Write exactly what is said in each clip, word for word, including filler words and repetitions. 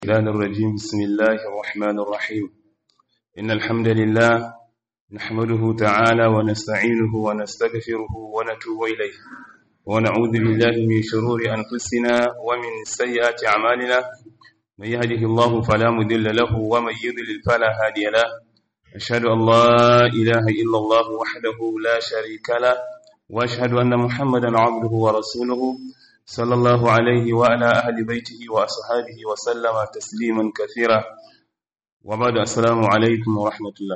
الشيطان الرجيم بسم الله الرحمن الرحيم إن الحمد لله نحمده تعالى ونستعينه ونستغفره ونتوب إليه ونعوذ بالله من شرور أنفسنا ومن سيئات أعمالنا من يهده الله فلا مضل له ومن يضلل فلا هادي له أشهد أن لا إله إلا الله وحده لا شريك له وأشهد أن محمدا عبده ورسوله صلى الله عليه وعلى أهل بيته وأصحابه وسلم تسليما كثيرا وبعد السلام عليكم ورحمة الله.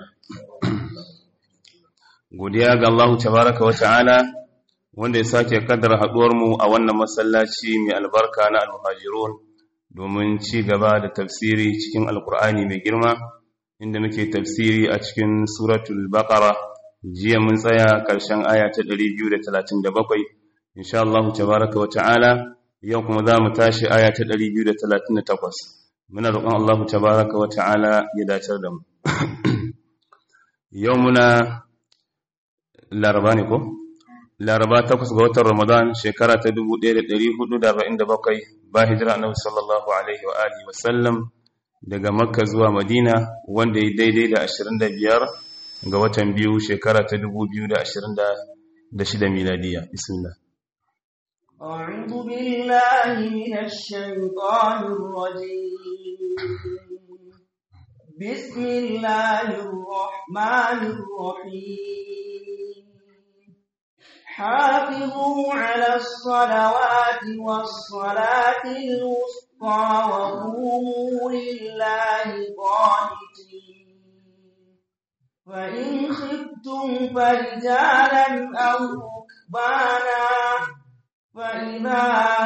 godiya ga Allah tabaraka wa ta'ala wanda ya sake kaddara haduwar mu a wannan masallaci mai albarka na al-muhajirun domin ci gaba da tafsiri cikin alqur'ani mai girma inda muke tafsiri a cikin suratul baqara. Jiya mun tsaya karshen aya ta ɗari biyu da talatin da bakwai. insha Allah tabaraka wa ta'ala yau kuma za mu tashi aya ta ɗari biyu da talatin da takwas. Muna roƙon Allah tabaraka wa ta'ala ya dace da mu. Yau muna Laraba ne ko? Laraba takwas ga watan Ramadan shekara ta dubu ɗaya da ɗari hudu da arba'in da bakwai ba hijira Annabi sallallahu alaihi wa alihi wa sallam daga Makka zuwa Madina wanda ya daidai da ashirin da biyar ga watan biyu shekara ta dubu biyu da ashirin da shida miladiya. Bismillah. أعوذ بالله من الشيطان الرجيم بسم الله الرحمن الرحيم حافظوا على الصلوات والصلاة الوسطى وقوموا لله قانتين فإن خفتم فرجالا أو ركبانا فإذا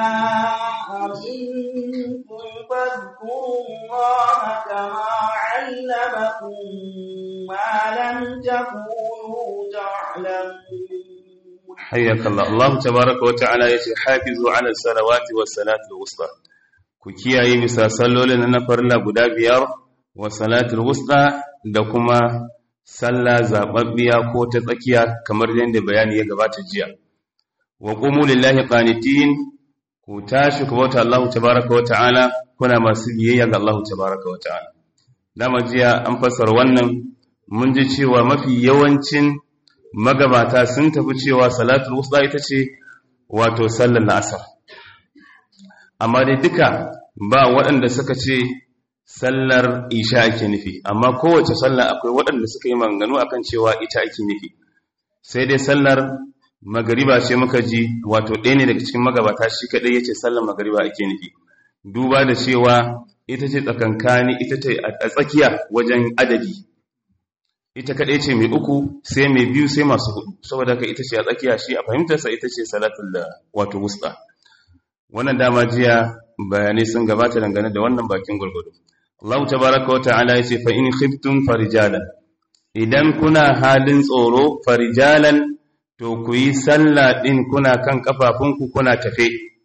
أمنتم فاذكروا الله كما علمكم ما لم تكونوا تعلمون. حياك الله. الله تبارك وتعالى يحافظوا على الصلوات والصلاة الوسطى. كيyaye bisa sallolin na farilla guda biyar wa salatul wusta da kuma sallah zababbiya ko ta tsakiya kamar yadda bayani ya gabata jiya. wa qumu lillahi qanitin ku tashi ku bauta Allah tabaaraka wa ta'ala kuna masu biyayya ga Allah tabaaraka wa ta'ala. Dama jiya an fassara wannan mun ji cewa mafi yawancin magabata sun tafi cewa salatul wusta ita ce wato sallar asar, amma dai duka ba waɗanda suka ce sallar isha ake nufi, amma kowace sallah akwai waɗanda suka yi maganganu akan cewa ita ake nufi. Sai dai sallar magariba ce muka ji wato ɗaya ne daga cikin magabata shi kaɗai ya ce sallar magariba ake nufi, duba da cewa ita ce tsakankani ita ce a tsakiya wajen adadi, ita kaɗai ce mai uku sai mai biyu sai masu hudu, saboda haka ita ce a tsakiya shi a fahimtarsa ita ce salatul da wato wusta. Wannan dama jiya bayanai sun gabata dangane da wannan bakin gurgudu. Allah tabaraka wa ta'ala ya ce fa in khiftum farijalan, idan kuna halin tsoro farijalan to ku yi sallah ɗin kuna kan ƙafafunku kuna tafe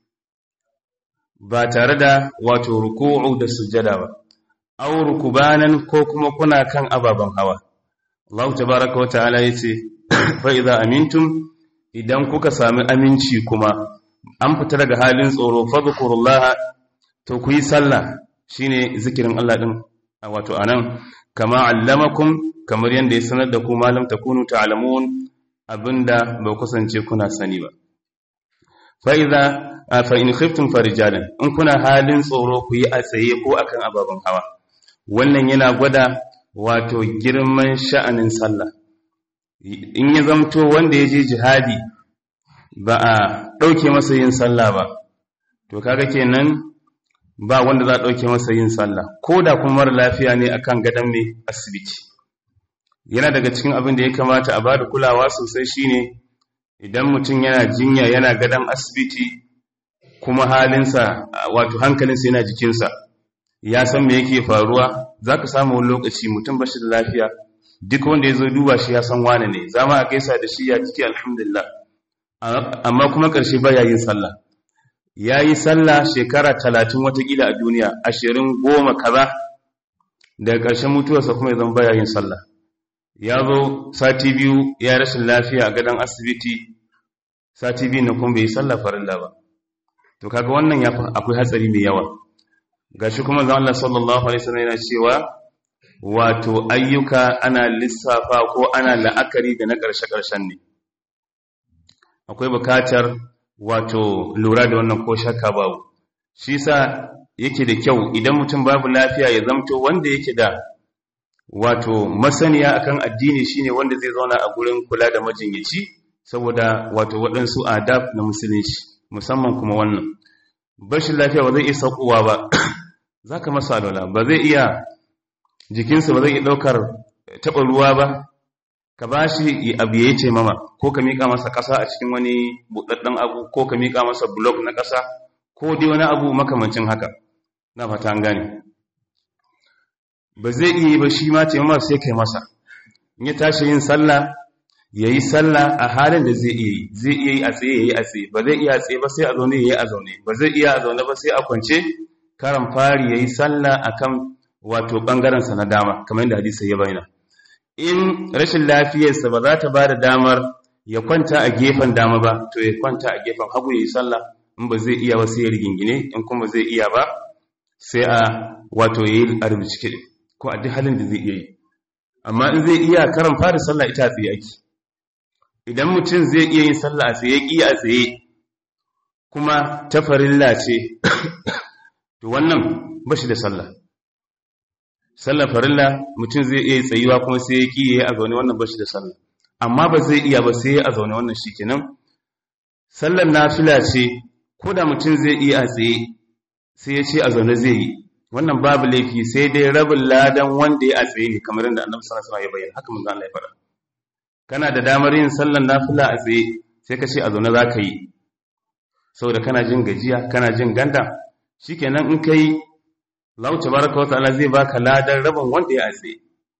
ba tare da wato ruku'u da sujjada ba, aw rukubanan ko kuma kuna kan ababen hawa. Allah tabaraka wa ta'ala yace fa idza amintum, idan kuka sami aminci kuma an fita daga halin tsoro fadhkurullaha to ku yi sallah shine zikirin Allah din wato anan kama allamakum kamar yanda ya sanar da ku malam takunu ta'lamun abinda ba kusance kuna sani ba. Fa idza fa in khiftum farijalan, in kuna halin tsoro ku yi a tsaye ko akan ababen hawa. Wannan yana gwada wato girman sha'anin sallah. In ya zamto wanda ya je jihadi ba a dauke masa yin sallah ba, to kaga kenan ba wanda za a dauke masa yin sallah, ko da kuma mara lafiya ne akan gadan mai asibiti. Yana daga cikin abin da ya kamata a bada kulawa sosai shine idan mutum yana jinya yana gadan asibiti kuma halinsa wato hankalinsa yana jikinsa, ya san me yake faruwa, zaka samu wani lokaci mutum bashi da lafiya duk wanda ya zo duba shi ya san wane ne, zama a gaisa da shi ya jiki alhamdulillah, amma kuma ƙarshe ba yin sallah. Ya yi sallah shekara talatin watakila a duniya, ashirin goma kaza, daga ƙarshen mutuwarsa kuma ya zama baya yin sallah. Ya zo sati biyu ya rashin lafiya a gadon asibiti, sati biyu na kuma bai yi sallah farilla ba. To kaga wannan ya akwai hatsari mai yawa. gashi kuma zan Allah sallallahu alaihi wasallam yana cewa wato ayyuka ana lissafa ko ana la'akari da na ƙarshe-ƙarshen ne. Akwai bukatar wato lura da wannan ko shakka babu. Shi sa yake da kyau idan mutum babu lafiya ya zamto wanda yake da wato masaniya akan addini shine wanda zai zauna a gurin kula da majinyaci saboda wato waɗansu adab na musulunci musamman kuma wannan. Bashin lafiya ba zai iya saukowa ba, za ka masa alwala, ba zai iya jikinsa ba zai iya ɗaukar taɓa ruwa ba, ka ba shi abu ya yi ce mama ko ka miƙa masa ƙasa a cikin wani buɗaɗɗen abu ko ka miƙa masa blok na ƙasa ko dai wani abu makamancin haka. Na fata an gane. Ba zai iya yi ba shi ma ce mama sai kai masa. In ya tashi yin sallah, ya yi sallah a halin da zai iya yi, zai iya yi a tsaye ya yi a tsaye, ba zai iya a tsaye ba sai a zaune ya yi a zaune, ba zai iya a zaune ba sai a kwance, karan fari ya yi sallah a kan wato ɓangarensa na dama kamar yadda hadisi ya bayyana. In rashin lafiyarsa ba za ta ba da damar ya kwanta a gefen dama ba, to ya kwanta a gefen hagu ya yi sallah. In ba zai iya ba sai ya rigingine, in kuma zai iya ba sai a wato ya yi a rubuce ko a duk halin da zai iya yi. Amma in zai iya karan fari sallah ita tsaye ake. Idan mutum zai iya yin sallah a tsaye ƙi a tsaye kuma ta farilla ce, to wannan ba shi da sallah. Sallar farilla mutum zai iya tsayuwa kuma sai ya ƙi ya yi a zaune, wannan ba shi da sallah. Amma ba zai iya ba sai ya a zaune, wannan shi kenan. Sallar nafila ce, ko da mutum zai iya a tsaye sai ya ce a zaune zai yi, wannan babu laifi sai dai rabin ladan wanda ya a tsaye ne kamar yadda Annabi sallallahu alaihi wasallam ya bayyana, haka manzo Allah ya faɗa. Kana da damar yin sallar nafila a tsaye sai ka ce a zaune za ka yi, saboda kana jin gajiya kana jin ganda, shikenan in kai Allah tabaraka wa ta'ala zai baka ladan rabin wanda ya a tsaye.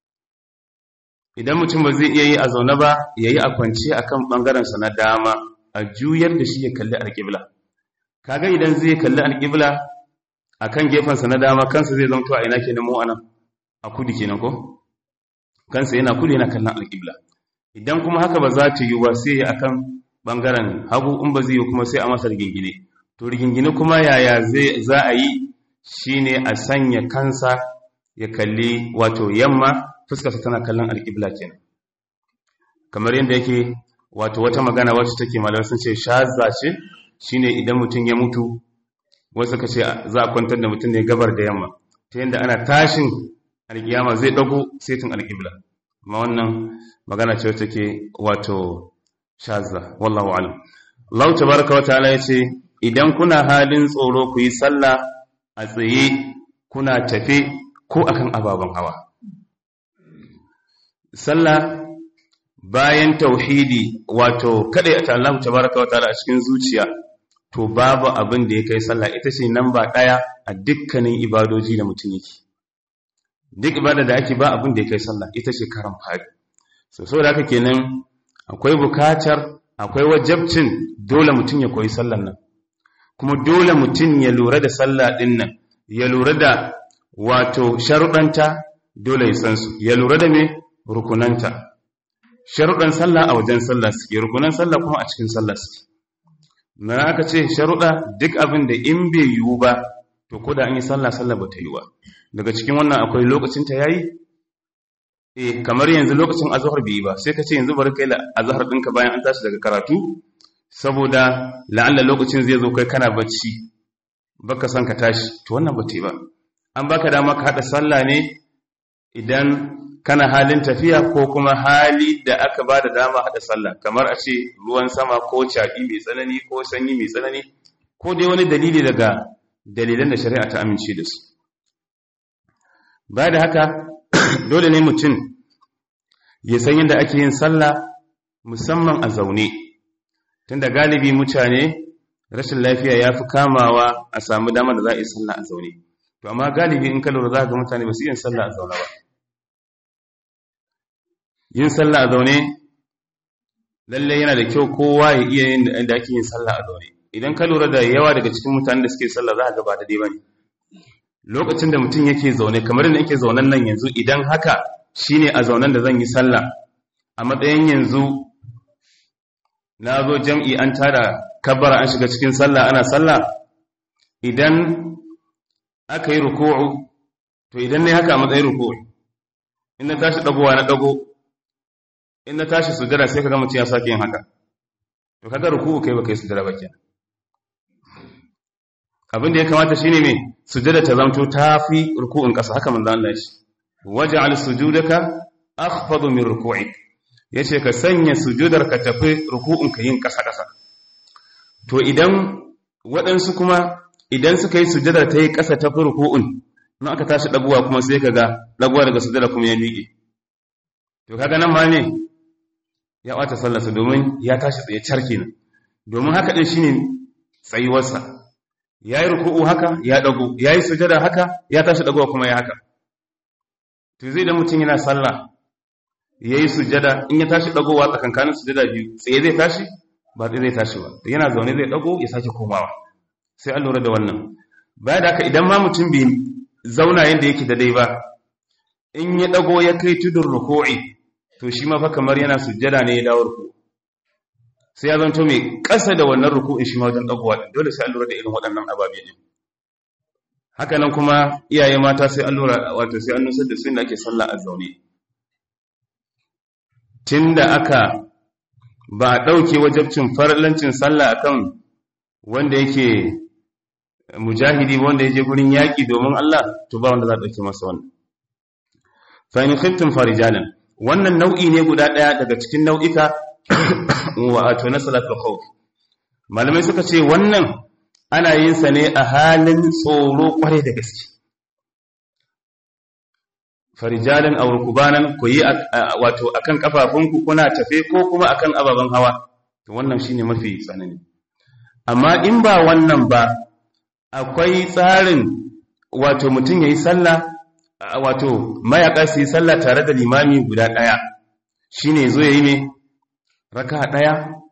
Idan mutum ba zai iya yi a zaune ba, yayi a kwance akan bangaren sa na dama, a juyar da shi ya kalli alƙibla. Kaga idan zai kalli alƙibla akan gefen sa na dama, kansa zai zanto a ina kenan mu anan a kudu kenan ko? Kansa yana kudu yana kallon alƙibla. Idan kuma haka ba za ta yi ba sai a kan ɓangaren hagu, in ba zai yi kuma sai a masa rigingine. To rigingine kuma yaya za a yi shi ne a sanya kansa ya kalli wato yamma, fuskarsa tana kallon alƙibla kenan. Kamar yadda yake wato wata magana wacce take malamai sun ce shazza ce, shi ne idan mutum ya mutu wasu ka ce za a kwantar da mutum ne gabar da yamma, ta yadda ana tashin alƙiyama zai ɗago setin alƙibla. Ma wannan magana ce take wato shazza, wallahu alam. Allah tabaraka wa ta'ala yace idan kuna halin tsoro ku yi sallah a tsaye, kuna tafe ko akan ababen hawa. Sallah bayan tauhidi wato kada ta Allah tabaraka wa ta'ala a cikin zuciya, to babu abin da ya kai sallah. Ita ce namba ɗaya a dukkanin ibadoji da mutum yake. Duk ibada da ake ba abin da ya kai sallah, ita ce karan fari. So saboda haka kenan akwai bukatar, akwai wajabcin dole mutum ya koyi sallan nan, kuma dole mutum ya lura da sallah din nan, ya lura da wato sharuɗanta, dole ya san su, ya lura da me rukunanta. Sharuɗan sallah a wajen sallah suke, rukunan sallah kuma a cikin sallah suke. Na aka ce sharuɗa duk abin da in bai yiwu ba, to ko da an yi sallah sallah ba ta yi ba. Daga cikin wannan akwai lokacin ta yayi, eh kamar yanzu lokacin azhar bai yi ba, sai ka ce yanzu bari kai azhar ɗinka bayan an tashi daga karatu, saboda la'alla lokacin zai zo kai kana bacci baka san ka tashi, to wannan ba ta yi ba. An baka dama ka hada sallah ne idan kana halin tafiya ko kuma hali da aka ba da dama hada sallah, kamar a ce ruwan sama ko caɗi mai tsanani ko sanyi mai tsanani ko dai wani dalili daga dalilan da shari'a ta amince da su. Ba da haka dole ne mutum ya san yadda ake yin sallah musamman a zaune, tunda galibi mutane rashin lafiya ya fi kamawa a samu dama da za a yi sallah a zaune. To amma galibi in ka lura za ga mutane ba su yin sallah a zaune ba. Yin sallah a zaune lallai yana da kyau kowa ya iya yin da ake yin sallah a zaune. Idan ka lura da yawa daga cikin mutanen da suke sallah za ka ga ba da dai bane. Lokacin da mutum yake zaune kamar yadda yake zaunen nan yanzu, idan haka shine a zaunen da zan yi sallah, a matsayin yanzu na zo jam'i an tada kabbara an shiga cikin sallah ana sallah, idan aka yi ruku'u to idan ne haka a matsayin ruku'u in na tashi dagowa na dago in na tashi sujada sai kaga mutum ya sake yin haka to kaga ruku'u kai baka yi sujada ba kenan abin da ya kamata shine me sujada ta zanto tafi ruku'un kasa haka manzo Allah ya ce waj'al sujudaka akhfadu min ruku'ik yace ka sanya sujudar ka tafi ruku'un ka yin kasa kasa to idan waɗansu kuma idan suka yi sujada ta yi kasa tafi ruku'un in aka tashi dagowa kuma sai kaga dagowa daga sujada kuma ya miƙe to kaga nan ma ne ya wata sallarsa domin ya tashi tsaye carke nan domin haka din shine tsayuwarsa yayi ruku'u haka ya dago yayi sujada haka ya tashi dagowa kuma ya haka to zai da mutum yana sallah yayi sujada in ya tashi dagowa tsakankanin sujada biyu tsaye zai tashi ba zai tashi ba yana zaune zai dago ya sake komawa sai an lura da wannan baya da haka idan ma mutum bai zauna yanda yake da dai ba in ya dago ya kai tudun ruku'i to shi ma fa kamar yana sujjada ne ya dawo ruku sai ya zanto mai ƙasa da wannan ruku'in shi ma wajen dagowa din dole sai an lura da irin waɗannan ababe din haka nan kuma iyaye mata sai an lura wato sai an nusar da su inda ake sallah a zaune tunda aka ba a ɗauke wajabcin farlancin sallah akan wanda yake mujahidi wanda ya je gurin yaƙi domin Allah to ba wanda za a ɗauke masa wannan fa in khiftum farijalan wannan nau'i ne guda ɗaya daga cikin nau'ika wato na salatul khawf malamai suka ce wannan ana yin sa ne a halin tsoro kware da gaske farijalan aw rukubanan ku yi wato akan kafafunku kuna tafe ko kuma akan ababen hawa to wannan shine mafi tsanani amma in ba wannan ba akwai tsarin wato mutum yayi sallah wato mayaka su yi sallah tare da limami guda ɗaya shine zo yayi ne raka'a ɗaya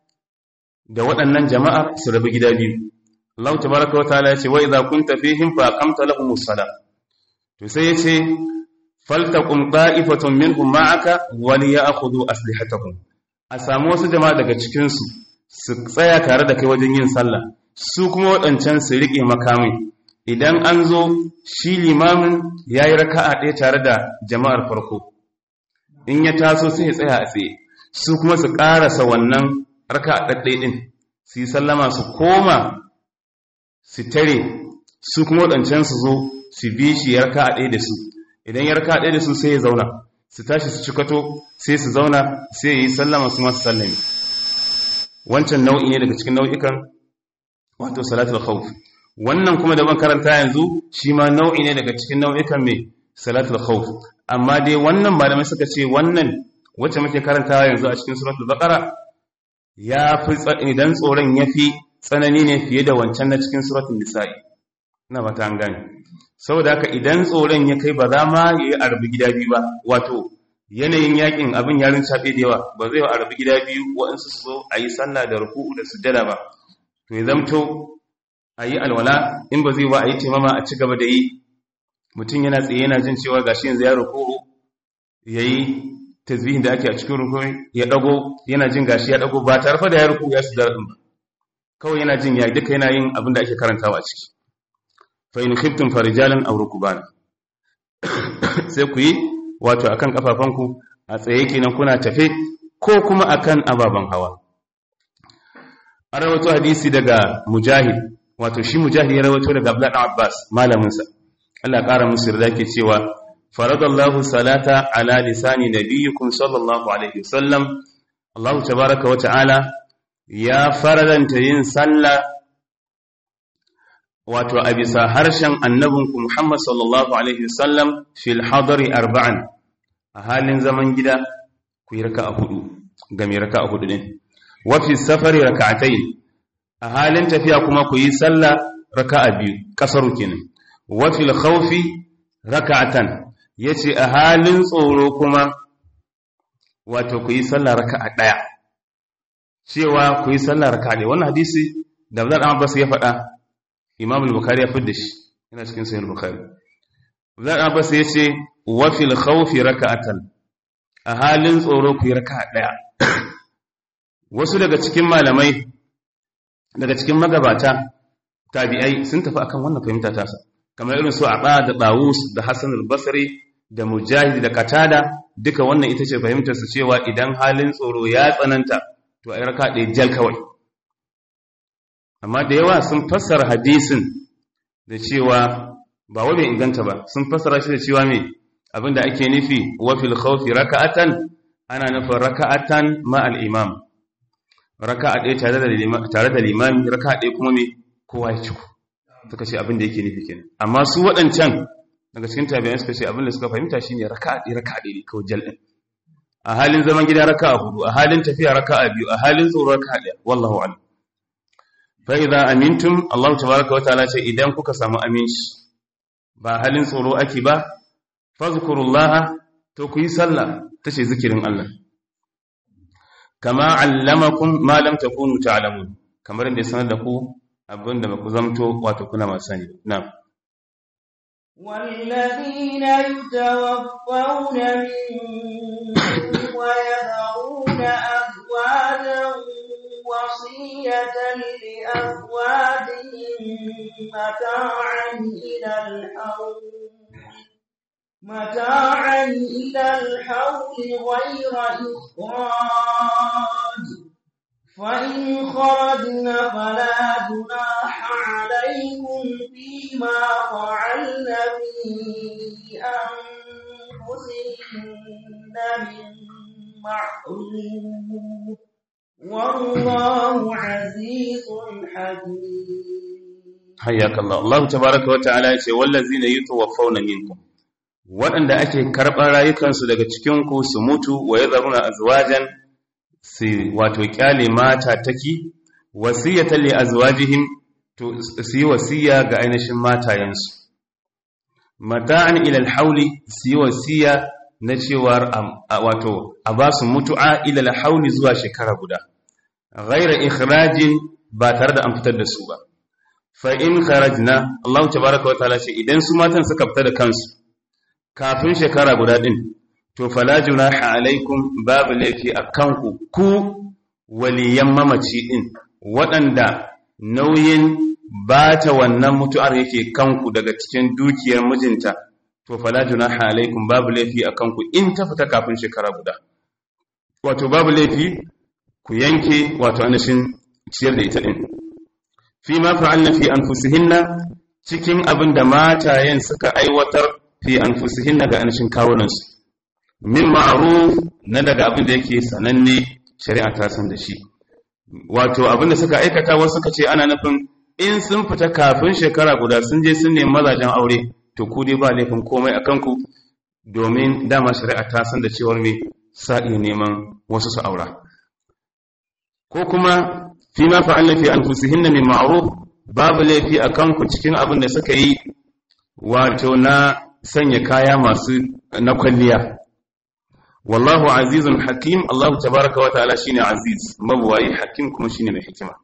da waɗannan jama'a su rabu gida biyu Allah tabaraka wa ta'ala yace wa idza kunta fihim fa aqamta lahumus salah to sai yace faltaqum qa'ifatun minhum ma'aka wa liya'khudhu aslihatahum a samu wasu jama'a daga cikin su su tsaya tare da kai wajen yin sallah su kuma waɗancan su rike makamai idan an zo shi limamin ya yi raka'a ɗaya tare da jama'ar farko in ya taso sai ya tsaya a tsaye su kuma su ƙarasa wannan raka'a ɗaɗɗai ɗin su yi sallama su koma su tare su kuma waɗancan su zo su bi shi ya raka'a ɗaya da su idan ya raka'a ɗaya da su sai ya zauna su tashi su cikato sai su zauna sai ya yi sallama su masu sallami wancan nau'i ne daga cikin nau'ikan wato salatul khawf wannan kuma da ban karanta yanzu shi ma nau'i ne daga cikin nau'ikan mai salatul khawf amma dai wannan malamai suka ce wannan wacce muke karantawa yanzu a cikin suratul baqara ya fi idan tsoron yafi tsanani ne fiye da wancan na cikin suratul nisa'i ina ba ta an gane saboda haka idan tsoron ya kai ba za ma yayi arbi gida biyu ba wato yanayin yakin abin yarin shafe da yawa ba zai wa arbi gida biyu waɗansu su zo a yi sallah da ruku'u da sujjada ba to ya zamto a yi alwala in ba zai ba a yi taimama a ci gaba da yi mutum yana tsaye yana jin cewa gashi yanzu ya ruku'u ya yi tasbihin da ake a cikin ruku'u ya dago yana jin gashi ya dago ba tare da ya ruku'u ya sujjada din ba kawai yana jin ya duka yana yin abin da ake karantawa a ciki fa in khiftum farijalan aw rukbana sai ku yi wato akan kafafanku a tsaye kenan kuna tafe ko kuma akan ababan hawa an rawaito hadisi daga mujahid wato shi mujahid ya rawaito daga Abdullah ibn Abbas malamin sa Allah ya kara musu yarda ke cewa faradallahu salata ala lisani nabiyyikum sallallahu alaihi wasallam Allah tabaaraka wa ta'ala ya faradanta yin sallah wato a bisa harshen annabinku Muhammad sallallahu alaihi wasallam fil hadari arba'an a halin zaman gida ku yi raka'a hudu ga mai raka'a hudu din wa fi safari raka'atayn a halin tafiya kuma ku yi sallah raka'a biyu kasaru kenan wa fil khawfi raka'atan yace a halin tsoro kuma wato ku yi sallah raka'a daya cewa ku yi sallah raka'a ne wannan hadisi da Abdullah Abbas ya faɗa Imam al-Bukhari ya fidda shi yana cikin Sahih al-Bukhari Abdullah Abbas yace wa fil khawfi raka'atan a halin tsoro ku yi raka'a daya wasu daga cikin malamai daga cikin magabata tabi'ai sun tafi akan wannan fahimta ta sa kamar irin su Aba da Dawus da Hassan al-Basri da Mujahid da Qatada duka wannan ita ce fahimtar su cewa idan halin tsoro ya tsananta to ai raka ɗaya jal kawai. Amma da yawa sun fassara hadisin da cewa ba wai bai inganta ba, sun fassara shi da cewa me abinda ake nufi wa fil khawfi raka'atan, ana nufin raka'atan ma al-imam, raka'a ɗaya tare da limami tare da limami, raka'a ɗaya kuma me kowa ya ciko, suka ce abinda yake nufi kenan. Amma su waɗancan daga cikin tabi'ai suka ce abinda suka fahimta shine raka'a ɗaya raka'a ɗaya kawai jal ɗin, a halin zaman gida raka'a hudu, a halin tafiya raka'a biyu, a halin tsoro raka'a ɗaya, wallahu a'lam. Fa idza amintum, Allah tabaaraka wa ta'ala ce idan kuka samu aminci ba halin tsoro ake ba, fazkurullaha, to ku yi sallah, tace zikirin Allah, kama allamakum ma lam takunu ta'lamun, kamar inda ya sanar da ku abinda ba ku zamto wato kuna masu sani. Na'am. والذين يتوفون منكم ويذرون أزواجا وصية لأزواجهم متاعا إلى الحول متاعا إلى الحول غير إخراج، فإن خرجن فلا جناح عليكم فيما فعلن في أنفسهن من معروف، والله عزيز حكيم. حياك الله. الله تبارك وتعالى يقول والذين يتوفون منكم، waɗanda ake karɓar rayukansu daga cikinku su mutu, wa ya zaruna azwajan, su wato kyale mata taki, wasiyatan li azwajihim, to su yi wasiya ga ainihin matayensu, mata'an ila alhauli, su yi wasiya na cewar wato a ba su mutu'a ila alhauli zuwa shekara guda, ghaira ikhrajin, ba tare da an fitar da su ba. Fa in kharajna, Allah tabaraka wa ta'ala ce idan su matan suka fita da kansu kafin shekara guda din, to fala junaha alaikum, babu laifi a kanku ku waliyan mamaci din, waɗanda nauyin ba ta wannan mutu'ar yake kanku daga cikin dukiyar mijinta, to fala junaha alaikum, babu laifi a kanku in ta fita kafin shekara guda, wato babu laifi ku yanke wato anashin ciyar da ita din. Fi ma fa'alna fi anfusihinna, cikin abin da matayen suka aiwatar fi anfusihinna ga anashin kawunansu, min ma'ruf, na daga abin da yake sananne shari'a ta san da shi, wato abin da suka aikata wasu suka ce ana nufin in sun fita kafin shekara guda sun je sun nemi mazajen aure, to ku dai ba laifin komai a kanku, domin dama shari'a ta san da cewar me sa iya neman wasu su aura. Ko kuma fi ma fa'alna fi anfusihinna min ma'ruf, babu laifi a kanku cikin abin da suka yi wato na sanya kaya masu na kwalliya. Wallahu azizun hakim, Allah tabaraka wa ta'ala shine aziz mabuwayi, hakim kuma shine mai hikima.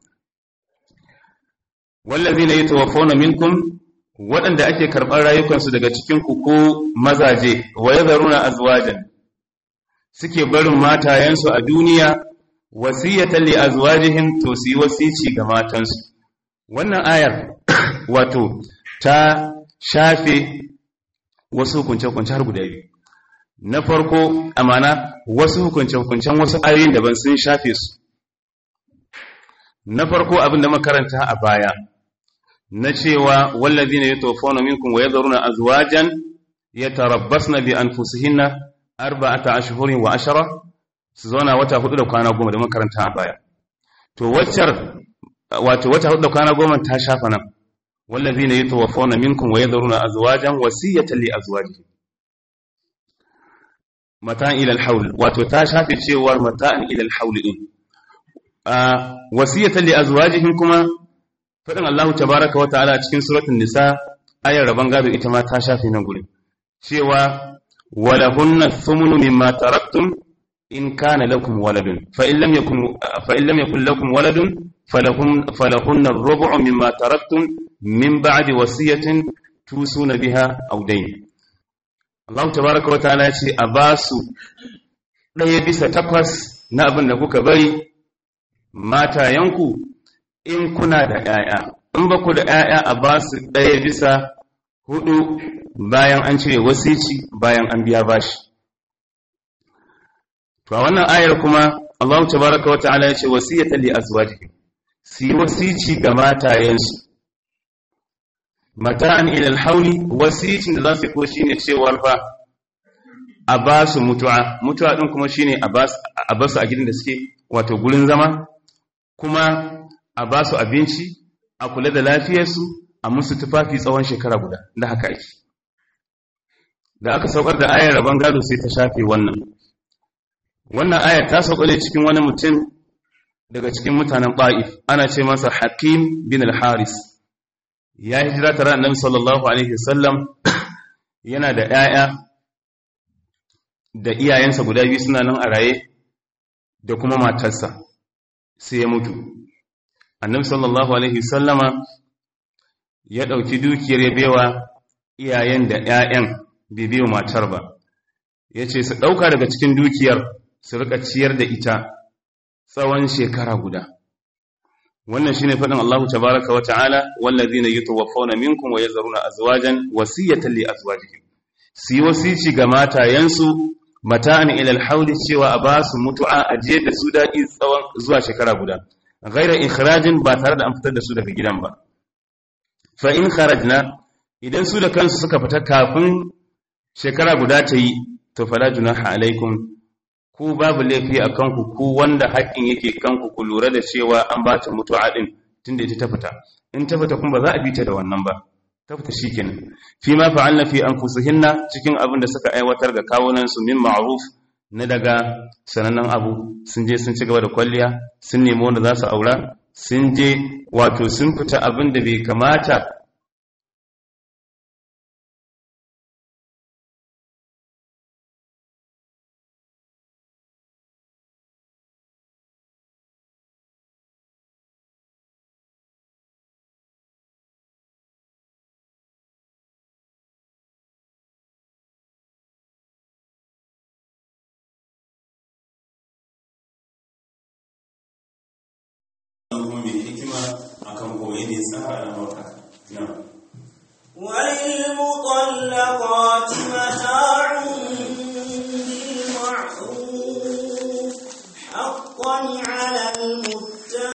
Wallazina yatawaffawna minkum, waɗanda ake karɓar rayukansu daga cikin ku ko mazaje, wa yadharuna azwajan, suke barin matayensu a duniya, wasiyatan li azwajihim, to su yi wasici ga matansu. Wannan ayar wato ta shafe wasu hukunce-hukunce har guda biyu. Na farko, amana wasu hukunce-hukuncen wasu ayoyin daban sun shafe su. Na farko abin da makaranta a baya, na cewa wallazina yatawaffawna minkum wa yadharuna azwajan yatarabbasna bi anfusihinna arba'ata ashhurin wa ashara, su zauna wata hudu da kwana goma da makaranta a baya. To waccar wato wata hudu da kwana goma ta shafa nan, wallazina yatawaffawna minkum wa yadharuna azwajan wasiyatan li azwajihim mata'an ila al-hawl, wato ta shafe cewar mata'an ila al-hawl din. a wasiyatan li azwajihim kuma fadin Allah tabaaraka wa ta'ala cikin suratul nisa ayar rabon gado ita ma ta shafe nan gurin, cewa walahunna thumnu mimma taraktum in kana lakum waladun fa in lam yakun fa in lam yakun lakum waladun falahun falahunna ar-rubu' mimma taraktum min ba'di wasiyatin tusuna biha aw dayn. Allah tabaaraka wa ta'ala ya ce a basu ɗaya bisa takwas na abin da kuka bari matayanku in kuna da ƴaƴa, in ba ku da ƴaƴa a basu ɗaya bisa hudu bayan an cire wasici bayan an biya bashi. To a wannan ayar kuma Allah tabaraka wa ta'ala ya ce wasiyatan li azwajihim, su yi wasici ga matayensu mata'an ila al-hawli, wasicin da za su ko shine cewar fa a ba su mutu'a, mutu'a din kuma shine a ba a ba su a gidan da suke wato gurin zama, kuma a ba su abinci, a kula da lafiyarsu, a musu tufafi tsawon shekara guda. Da haka ake da aka saukar da ayar rabon gado sai ta shafe wannan wannan ayar ta sauka ne cikin wani mutum daga cikin mutanen Ta'if, ana ce masa Hakim bin al-Haris. Ya hijira tare da Annabi sallallahu alaihi wasallam, yana da ƴaƴa da iyayensa guda biyu suna nan a raye da kuma matarsa, sai ya mutu. Annabi sallallahu alaihi wasallama ya dauki dukiyar ya bewa iyayen da ƴaƴan, bai biyo matar ba. Yace su dauka daga cikin dukiyar su rika ciyar da ita tsawon shekara guda. Wannan shine fadin Allah tabaaraka wa ta'ala, wallazina yatawaffawna minkum wa yazaruna azwajan wasiyatan li azwajihim, su yi wasici ga matayensu mata'an ila al-hawli, cewa a ba su mutu'a, a je da su daɗi tsawon zuwa shekara guda, ghaira ikhrajin, ba tare da an fitar da su daga gidan ba. Fa in kharajna, idan su da kansu suka fita kafin shekara guda ta yi, to fala junaha alaikum, ku babu laifi a kanku, ku wanda haƙƙin yake kanku, ku lura da cewa an ba ta mutu'a din tunda ita ta fita. In ta fita kuma ba za a bi ta da wannan ba, ta fita shikenan. Fi ma fa'alna fi anfusihinna, cikin abin da suka aiwatar ga kawunan su min ma'ruf, na daga sanannen abu, sun je sun ci gaba da kwalliya, sun nemi wanda za su aura, sun je wato sun fita abin da bai kamata وللمطلقات متاع بالمعروف حقا على المتقين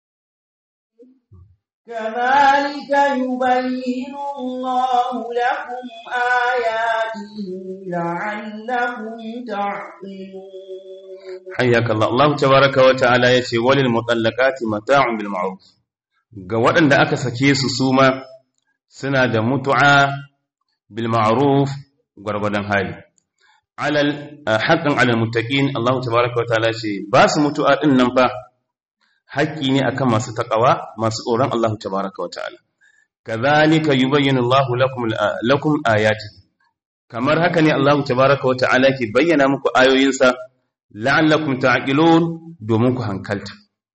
كذلك يبين الله لكم آياته لعلكم تعقلون. حياك الله. الله تبارك وتعالى يتي وللمطلقات متاع بالمعروف، ga waɗanda aka sake su suma suna da mutu'a bil ma'ruf gwargwadon hali. Alal haqqan alal muttaqin, Allah tabaaraka wa ta'ala ce ba su mutu'a din nan fa haƙƙi ne akan masu taqwa, masu tsoron Allah tabaaraka wa ta'ala. Kadhalika yubayyinu Allahu lakum lakum ayatihi, kamar haka ne Allah tabaaraka wa ta'ala ke bayyana muku ayoyinsa la'allakum ta'qilun, domin ku hankalta.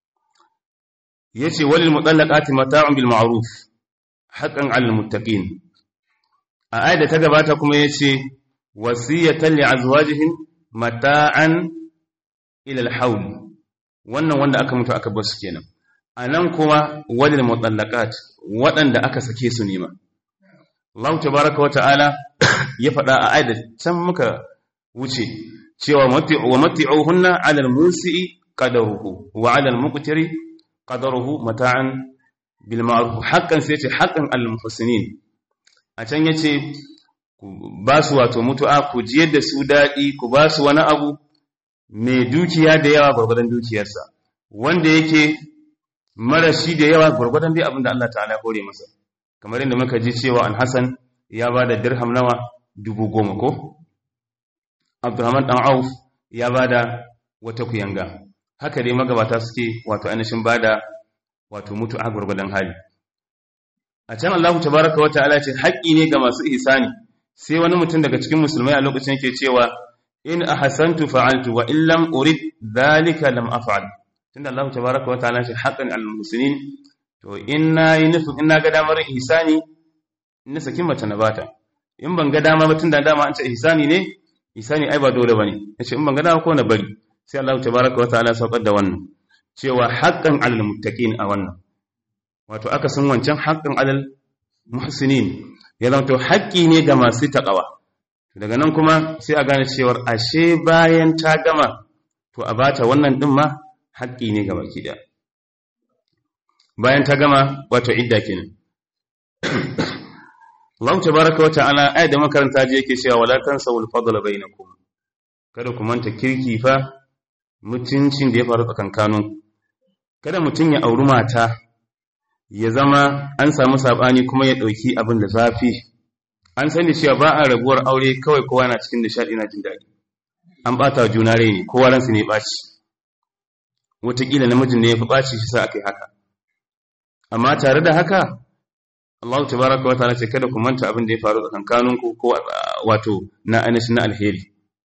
Yace walil mutallaqati mata'un bil ma'ruf haqqan 'alal muttaqin. A ayat ta gabata kuma yace wasiyatan li azwajihim mata'an ila al-hawl, wannan wanda aka mutu aka bar su kenan. Anan kuma walil mutallaqat, waɗanda aka sake su ne ma. Allah tabaaraka wa ta'ala ya faɗa a ayat can muka wuce cewa mati'u wa mati'uhunna 'ala al-musi'i qadaruhu wa 'ala al-muqtiri qadaruhu mata'an bil ma'ruf haqqan, sai ce haqqan al muhsinin. A can yace ku ba su wato mutu'a, ku jiyar da su dadi, ku ba su wani abu mai dukiya da yawa gurgurdan dukiyarsa, wanda yake marashi da yawa gurgurdan dai abinda Allah ta'ala kore masa. Kamar yadda muka ji cewa An Hasan ya bada dirham nawa dubu goma ko Abdurrahman dan Auf ya bada wata kuyanga. Haka dai magabata suke wato ainihin bada wato mutu a gurgudan hali. A can Allah tabaraka wa ta'ala ce haƙƙi ne ga masu ihsani. Sai wani mutum daga cikin musulmai a lokacin yake cewa in ahsantu fa'altu wa in lam urid dhalika lam af'al. Tunda Allah tabaraka wa ta'ala ce haqqan al muhsinin, to in nayi nufin in naga damar ihsani, in sakin mace na bata. In ban ga dama ba, tunda dama an ce ihsani ne, ihsani ai ba dole bane. Yace in ban ga dama ko na bari. Sai Allah tabaraka wa ta'ala saukar da wannan cewa haqqan 'alal muttaqin a wannan, wato aka san wancan haqqan 'alal muhsinin. ya zanto haƙƙi ne ga masu taƙawa. Daga nan kuma sai a gane cewar ashe bayan ta gama to a bata wannan ɗin ma haƙƙi ne ga baki ɗaya. Bayan ta gama wato idda kenan. Allah tabaraka wa ta'ala ayat da makaranta je yake cewa wala tansawul fadla bainakum. Kada ku manta kirki fa mutuncin da ya faru tsakankanin. Kada mutum ya auri mata ya zama an samu sabani kuma ya dauki abin da zafi. An sani cewa ba a rabuwar aure kawai kowa na cikin nishadi na jin daɗi. An bata juna rai ne, kowa ransa ne baci. Wataƙila namijin ne ya fi baci shi sa aka yi haka. Amma tare da haka Allah tabaraka wa ta'ala ce kada ku manta abin da ya faru tsakankaninku ko wato na ainihin na alheri.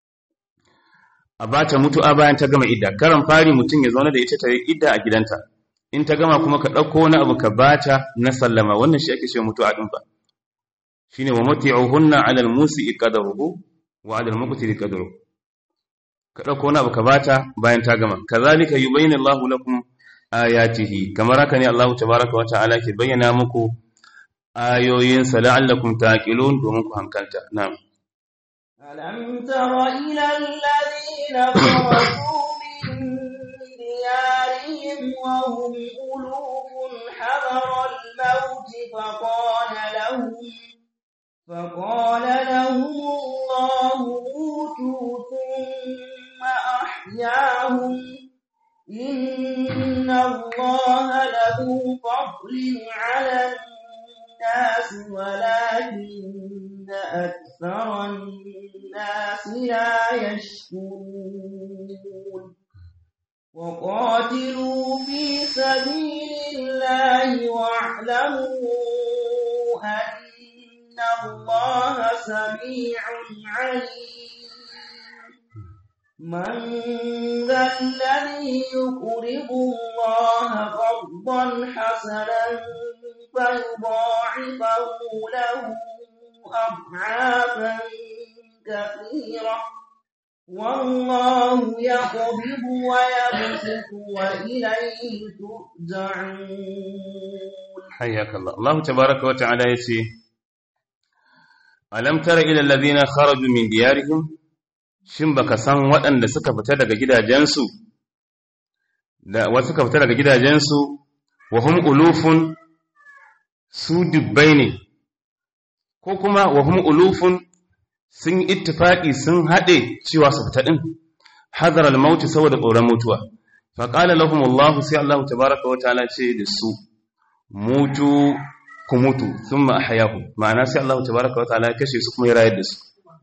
A bata mutu'a bayan ta gama idda. Karan fari mutum ya zauna da ita ta yi idda a gidanta. In ta gama kuma ka ɗauko wani abu ka bata na sallama. Wannan shi ake cewa mutu'a ɗin ba. Shine wa muti'uhunna 'ala al-musi'i qadaruhu wa 'ala al-muqtiri qadaruhu. Ka ɗauko wani abu ka bata bayan ta gama. Kazalika yubayyinu Allahu lakum ayatihi. Kamar haka ne Allah tabaraka wa ta'ala ke bayyana muku ayoyinsa la'allakum taqilun domin ku hankalta. Na'am. ألم تر إلى الذين خرجوا من ديارهم وهم ألوف حذر الموت فقال لهم فقال لهم الله موتوا ثم أحياهم إن الله له فضل على الناس ولكن أكثر الناس لا يشكرون وقاتلوا في سبيل الله واعلموا أن الله سميع عليم من ذا الذي يقرض الله قرضا حسنا فيضاعفه له أضعافا كثيرة والله يقبض ويبسط وإليه ترجعون. حياك الله. الله تبارك وتعالى يسي ألم تر إلى الذين خرجوا من ديارهم shin baka san waɗanda suka fita daga gidajensu da wasu suka fita daga gidajensu wa hum ulufun su dubbai ne ko kuma wa hum ulufun sun yi ittifaqi sun hade cewa su fita din hadar al-maut saboda tsoron mutuwa fa qala lahum Allah sai Allah tabaaraka wa ta'ala ce da su mutu ku mutu thumma ahyahum ma'ana sai Allah tabaaraka wa ta'ala kashe su kuma ya rayar da su.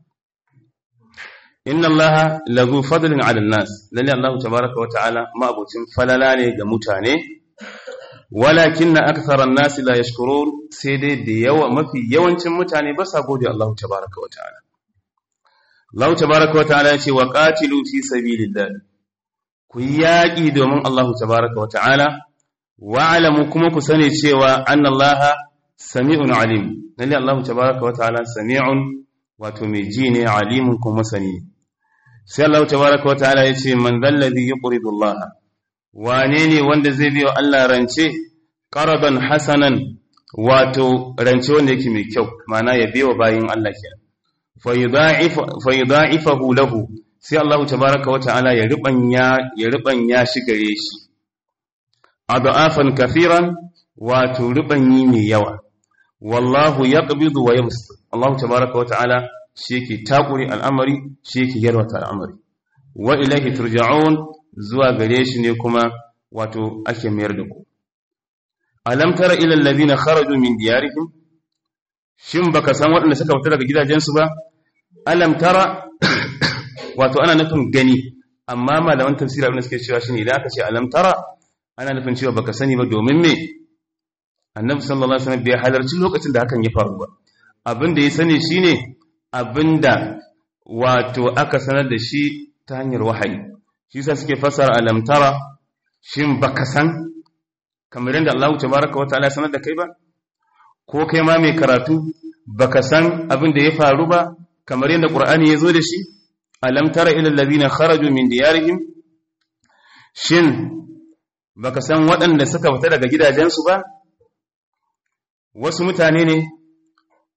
Inna Allah lazu fadlin 'ala an-nas lalle Allah tabaaraka wa ta'ala ma abucin falala ne ga mutane walakinna akthara an-nas la yashkurun sai dai da yawa mafi yawancin mutane ba sa gode Allah tabaaraka wa ta'ala. Allah tabaaraka wa ta'ala ya ce wa qatilu fi sabilillah ku yaki domin Allah tabaaraka wa ta'ala wa'lamu kuma ku sani cewa anna Allah sami'un 'alim lalle Allah tabaaraka wa ta'ala sami'un wato mai ji ne alimun kuma sani. Sai Allah tabaraka wa ta'ala yace man dalladhi yuqridu Allah wane ne wanda zai biyo Allah rance qaradan hasanan wato rance wanda yake mai kyau ma'ana ya biyo bayin Allah kenan fa yudha'if fa yudha'ifahu lahu sai Allah tabaraka wa ta'ala ya ribanya ya ribanya shi gare shi adafan kafiran wato ribanyi mai yawa wallahu yaqbidu wa yabsut Allah tabaraka wa ta'ala shi yake takuri al'amari shi yake yarwata al'amari wa ilahi turja'un zuwa gare shi ne kuma wato ake mayar da ku. Alam tara ila alladhina kharaju min diyarihim shin baka san waɗanda suka fita daga gidajensu ba alam tara wato ana nufin gani amma malaman tafsiri abin da suke cewa shine idan aka ce alam tara ana nufin cewa baka sani ba domin me annabi sallallahu alaihi wasallam bai halarci lokacin da hakan ya faru ba abin da ya sani shine abinda wato aka sanar da shi ta hanyar wahayi shi yasa suke fasara alam tara shin baka san kamar yadda Allah tabaaraka wa ta'ala sanar da kai ba ko kai ma mai karatu baka san abin da ya faru ba kamar yadda Qur'ani ya zo da shi alam tara ila alladhina kharaju min diyarihim shin baka san waɗanda suka fita daga gidajensu ba wasu mutane ne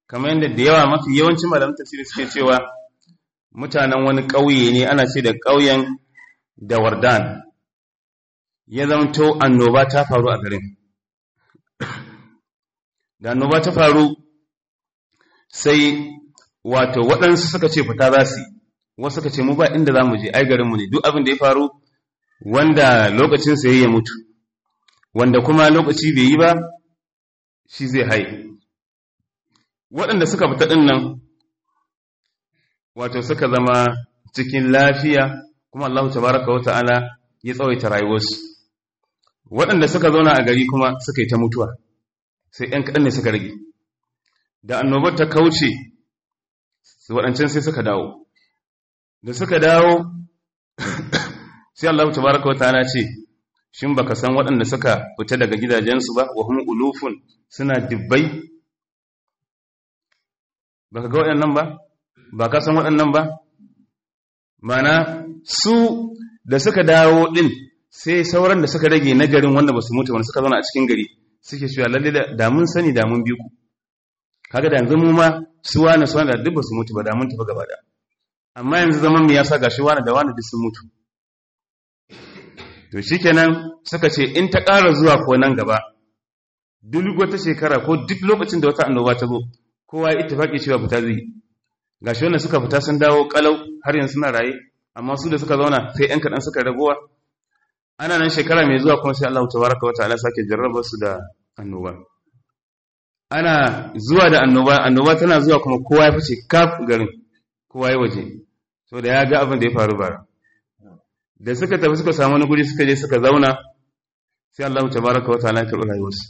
kamar yadda da yawa mafi yawancin malaman tafsiri suke cewa mutanen wani ƙauye ne ana ce da ƙauyen Dawardan, ya zamto annoba ta faru a garin. Da annoba ta faru sai wato waɗansu suka ce fita za su, wasu suka ce mu ba inda za mu je, ai garinmu ne, duk abin da ya faru wanda lokacin sai ya mutu, wanda kuma lokaci bai yi ba shi zai haye. Waɗanda suka fita ɗin nan wato suka zama cikin lafiya, kuma Allah tabaraka wa ta'ala ya tsawaita rayuwarsu. Waɗanda suka zauna a gari kuma suka yi ta mutuwa, sai ‘yan kaɗan ne suka rage. Da annobar ta kauce, waɗancan sai suka dawo. Da suka dawo, sai Allah tabaraka wa ta'ala ce, shin baka san waɗanda suka fita daga gidajensu ba, wa hum ulufun suna dubbai? Baka ga waɗannan ba? Ba ka san waɗannan ba? Mana su da suka dawo ɗin sai sauran da suka rage na garin wanda ba su mutu wanda suka zauna a cikin gari suke cewa lalle da mun sani da mun bi ku. Kaga da yanzu mu ma su wani su wani da duk ba su mutu ba da mun tafi gaba da. Amma yanzu zaman mu ya sa gashi wani da wani duk sun mutu. To shikenan suka ce in ta ƙara zuwa ko nan gaba duk wata shekara ko duk lokacin da wata annoba ta zo kowa ya ittifaki cewa fita zai. Gashi wannan suka fita sun dawo kalau har yanzu suna raye, amma su da suka zauna sai ‘yan kaɗan suka ragowa. Ana nan shekara mai zuwa kuma sai Allah tabaraka wa ta'ala sake jarraba su da annoba. Ana zuwa da annoba, annoba tana zuwa kuma kowa ya fice kaf garin, kowa ya waje, so da ya ga abin da ya faru bara. Da suka tafi suka samu wani guri suka je suka zauna, sai Allah tabaraka wa ta'ala ya karɓi rayuwarsu.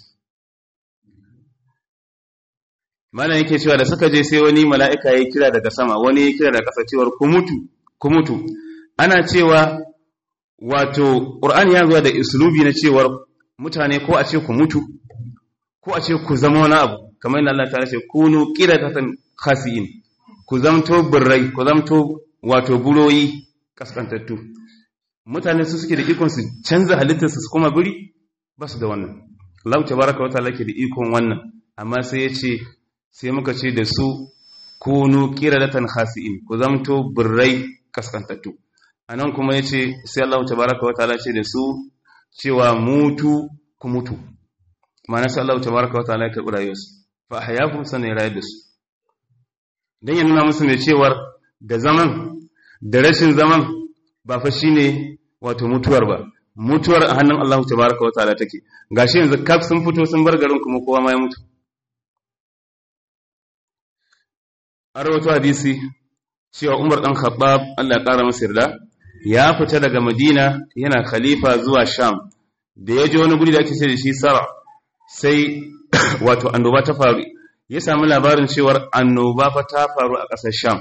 Malam yake cewa da suka je sai wani mala'ika ya kira daga sama, wani ya kira daga ƙasa cewar ku mutu, ku mutu. Ana cewa wato Qur'ani ya zuwa da islubi na cewar mutane ko a ce ku mutu ko a ce ku zama wani abu, kamar yadda Allah ta ce kunu qiradatan khasi'in, ku zamto birrai, ku zamto wato buroyi kaskantattu. Mutane su suke da ikon su canza halittarsu su kuma biri, ba su da wannan. Allah tabaraka wa ta'ala ke da ikon wannan, amma sai ya ce sai muka ce da su kunu qiradatan khasi'in, ku zamto birrai kaskantattu. Anan kuma yace sai Allah tabaaraka wa ta'ala ce da su cewa mutu ku mutu. Ma'ana sai Allah tabaaraka wa ta'ala ya karbi rayuwarsu, fa ahyakum sanay rayuwar su. Dan ya nuna musu ne cewar da zaman da rashin zaman ba fa shine wato mutuwar ba. Mutuwar a hannun Allah tabaaraka wa ta'ala take. Gashi yanzu kaf sun fito sun bar garin kuma kowa ma ya mutu. An rawaito hadisi cewa Umar ɗan Khattab Allah ya ƙara masa yarda ya fita daga Madina yana khalifa zuwa Sham. Da ya je wani guri da ake ce da shi Sara, sai wato annoba ta faru. Ya sami labarin cewar annoba fa ta faru a ƙasar Sham.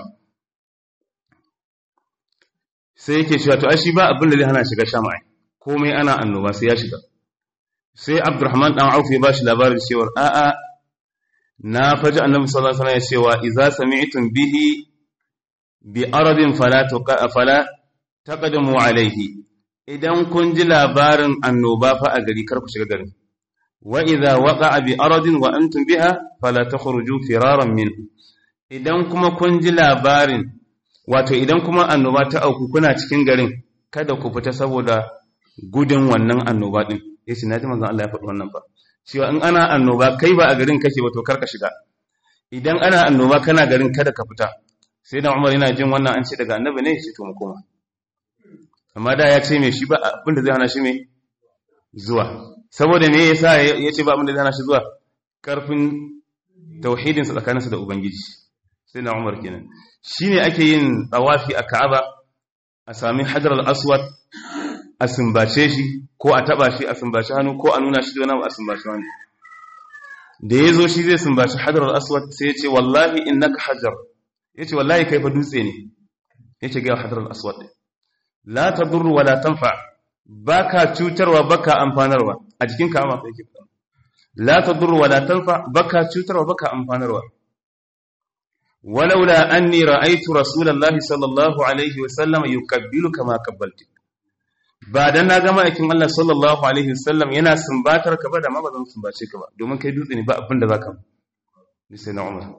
Sai yake cewa to ai shi ba abin da zai hana shiga Sham ai. Komai ana annoba sai ya shiga. Sai Abdurrahman dan Auf ya bashi labarin cewar a'a na faji Annabi sallallahu alaihi wasallam ya cewa idza sami'tum bihi bi aradin fala tuqa fala taqaddamu alaihi, idan kun ji labarin annoba fa a gari kar ku shiga garin. Wa idza waqa'a bi aradin wa antum biha fala takhruju firaran minhu, idan kuma kun ji labarin wato idan kuma annoba ta auku kuna cikin garin kada ku fita saboda gudun wannan annoba din. Yace naji manzon Allah ya faɗi wannan fa, cewa in ana annoba kai ba a garin kake ba to kar ka shiga, idan ana annoba kana garin kada ka fita. Sai da Umar yana jin wannan an ce daga annabi ne, shi to mu koma. Amma da ya ce me shi ba abin da zai hana shi me zuwa, saboda me yasa ya ce ba abin da zai hana shi zuwa? Karfin tauhidinsa tsakaninsa da Ubangiji. Sai da Umar kenan shine ake yin tawafi a Ka'aba, a sami Hajar al-Aswad a sumbace shi ko a taba shi a sumbace hannu ko a nuna shi da wani a sumbace hannu. Da ya zo shi zai sumbace Hajar al-Aswad sai ya ce wallahi innaka hajar, ya ce wallahi kai fa dutse ne, ya ce ga Hajar al-Aswad la tadurru wa la tanfa, baka cutarwa baka amfanarwa a jikin ka amma yake fada la tadurru wa la tanfa, baka cutarwa baka amfanarwa. walaula anni ra'aytu rasulullahi sallallahu alaihi wa sallam yukabbiluka ma qabbalti, ba dan na ga ma'aikin Allah sallallahu alaihi wa sallam yana sumbatar ka ba da ma bazan sumbace ka ba, domin kai dutse ne ba abin da zaka yi. Sai na Umar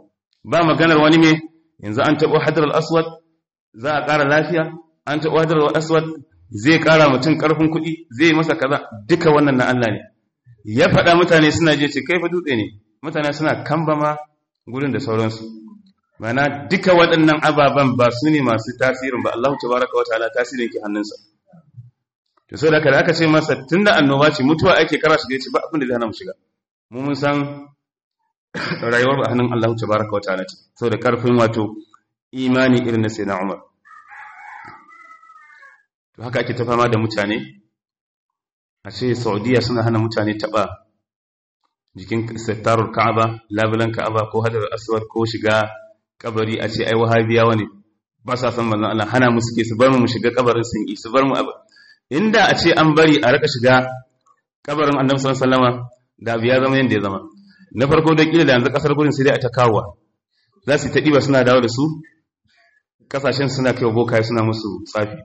ba maganar wani me yanzu an taɓo hajar al-aswad za a ƙara lafiya, an taɓo hajar al-aswad zai ƙara mutum ƙarfin kuɗi, zai masa kaza, duka wannan na Allah ne. Ya faɗa mutane suna je ce kai fa dutse ne, mutane suna kambama gurin da sauransu. Mana duka waɗannan ababen ba su ne masu tasirin ba, Allah tabaraka wa ta'ala tasirin ke hannunsa. To sai da kada aka ce masa tunda annoba ce mutuwa ake kara shiga ce ba abin da zai hana mu shiga. Mu mun san rayuwar ba hannun Allah tabaraka wa ta'ala ce, saboda karfin wato imani irin na Sayyidina Umar. To haka ake ta fama da mutane. A ce Saudiya suna hana mutane taba jikin sattarul Ka'aba, labulan Ka'aba ko hadar aswad ko shiga kabari, a ce ai wahabiyawa ne ba sa san manzon Allah, hana mu suke su bar mu shiga kabarin sun yi su bar mu. Inda a ce an bari a raka shiga kabarin Annabi sallallahu alaihi wasallam da abu ya zama yanda ya zama. Na farko da kila da yanzu kasar gurin sai dai a ta kawo, za su ta diba suna dawo da su kasashen, suna kai bokaye suna musu tsafi.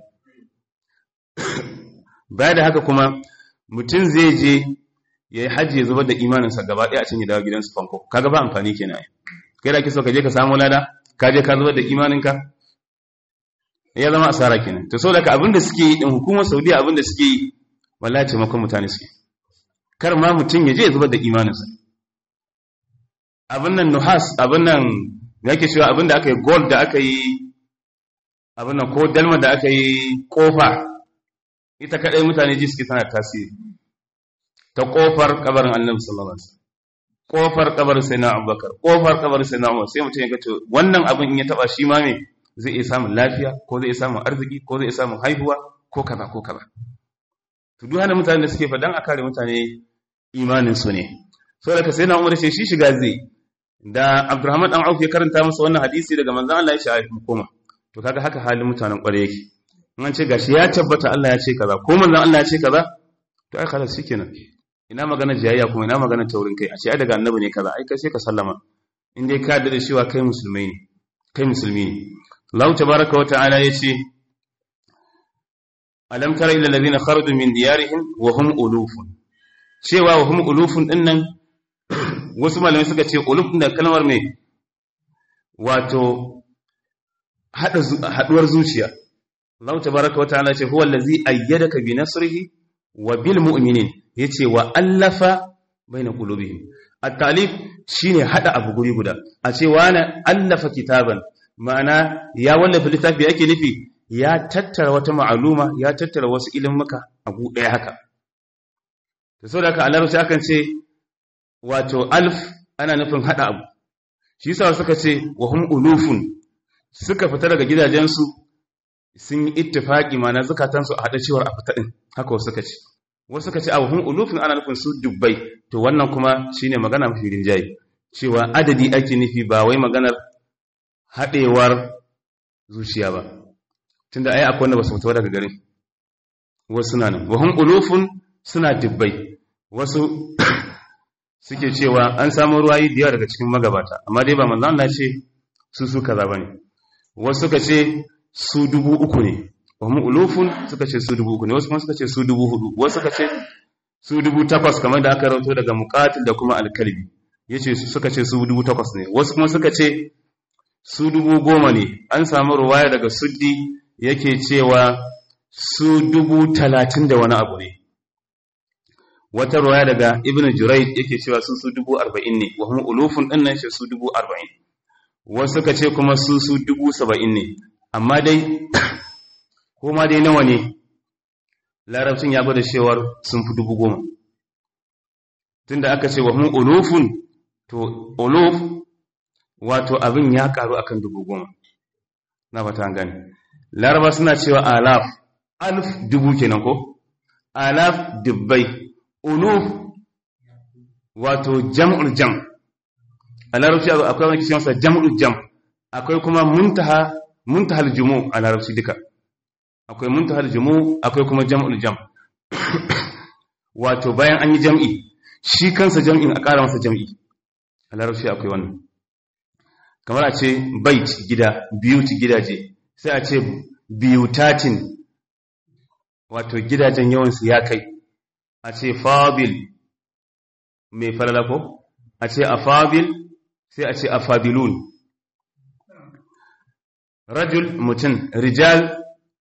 Baya da haka kuma mutum zai je ya yi hajji ya zubar da imaninsa gaba ɗaya a cin ya dawo gidansu fanko, kaga ba amfani kenan. Kai da ke so ka je ka samu lada, ka je ka zubar da imaninka, ya zama asara kenan. To saboda ka abinda suke yi din hukumar Saudiya abinda suke yi wallahi taimakon mutane suke. Kar ma mutum ya je ya zubar da imaninsa. Abin nan nuhas, abin nan yake cewa abin da aka yi gold da aka yi, abin nan ko dalma da aka yi kofa, ita kadai mutane ji suke tana tasiri. Ta kofar kabarin Annabi sallallahu alaihi wasallam, kofar kabarin Sayyidina Abubakar, kofar kabarin Sayyidina Umar, sai mutum ya ga to wannan abin in ya taba shi ma me zai iya samun lafiya, ko zai iya samun arziki, ko zai iya samun haihuwa, ko kaza ko kaza. To duk hana mutane da suke fadan a kare mutane imanin su ne. Saboda ka Sayyidina Umar sai shi shiga zai, da Abdurrahman dan Auf ya karanta masa wannan hadisi daga manzon Allah ya ce ai koma. To kaga haka halin mutanen kware yake. In an ce gashi ya tabbata Allah ya ce kaza, ko manzon Allah ya ce kaza, to ai khalas shikenan. Ina magana jayayya kuma ina magana taurin kai, a ce ai daga annabi ne kaza, ai kai sai ka sallama. In dai ka da cewa kai musulmai ne, kai musulmi ne. Allah tabaaraka wa ta'ala yace alam tara ila alladhina kharaju min diyarihim wa hum ulufun. Cewa wa hum ulufun dinnan wasu malamai suka ce uluf da kalmar me wato hada haduwar zuciya. Allah tabaaraka wa ta'ala ce huwa allazi ayyadaka bi nasrihi wa bil mu'minin, yace wa allafa baina qulubihim. At-talif shine hada abu guri guda, a ce wani allafa kitaban, ma'ana ya wallafa littafi yake nufi ya tattara wata ma'aluma, ya tattara wasu ilimuka a gu daya haka. To saboda haka Allah sai akan ce wato alf ana nufin hada abu. Shi yasa suka ce wa hum ulufun, suka fita daga gidajensu sun yi ittifaqi, ma'ana zakatansu a hada cewar a fita din, haka wasu suka ce. Wasu suka ce a hum ulufun ana nufin su dubbai. To wannan kuma shine magana mafi rinjaye, cewa adadi ake nufi ba wai maganar hadewar zuciya ba, tunda ai akwai wanda ba su fita daga garin, wasu na nan wa hum ulufun suna dubbai. Wasu suke cewa an samu ruwayi da yawa daga cikin magabata, amma dai ba manzo Allah ce su su kaza bane. Wasu suka ce su dubu uku ne, wa hum ulufun suka ce su dubu uku ne, wasu kuma suka ce su dubu hudu, wasu suka ce su dubu takwas kamar da aka rawaito daga Muqatil da kuma Al-Kalbi, yace suka ce su dubu takwas ne, wasu kuma suka ce su dubu goma ne. An samu ruwaya daga Suddi yake cewa su dubu talatin da wani abu ne. Wata ruwaya daga Ibn Jurayd yake cewa su su dubu arba'in ne, wa hum ulufun din nan shi su dubu arba'in. Wasu suka ce kuma su su dubu saba'in ne. Amma dai ko ma dai nawa ne, larabcin ya gwada cewar sun fi dubu goma. Tunda aka ce wa hum ulufun, to uluf wato abin ya karu akan dubu goma. Na fata an gane. Laraba suna cewa alaf, alf dubu kenan ko? Alaf dubbai. Uluf wato jam'ul jam. A larabci akwai wani kishin masa jam'ul jam, akwai kuma muntaha muntahal jumu a larabci duka. Akwai muntahal jumu, akwai kuma jam'ul jam. Wato bayan an yi jam'i, shi kansa jam'in a ƙara masa jam'i. A larabci akwai wannan. Kamar a ce bait gida, biyuti gidaje, sai a ce biyutatin, wato gidajen yawansu ya kai. A ce fabil mai falala ko? A ce afabil, sai a ce afabilun, rajul mutum, rijal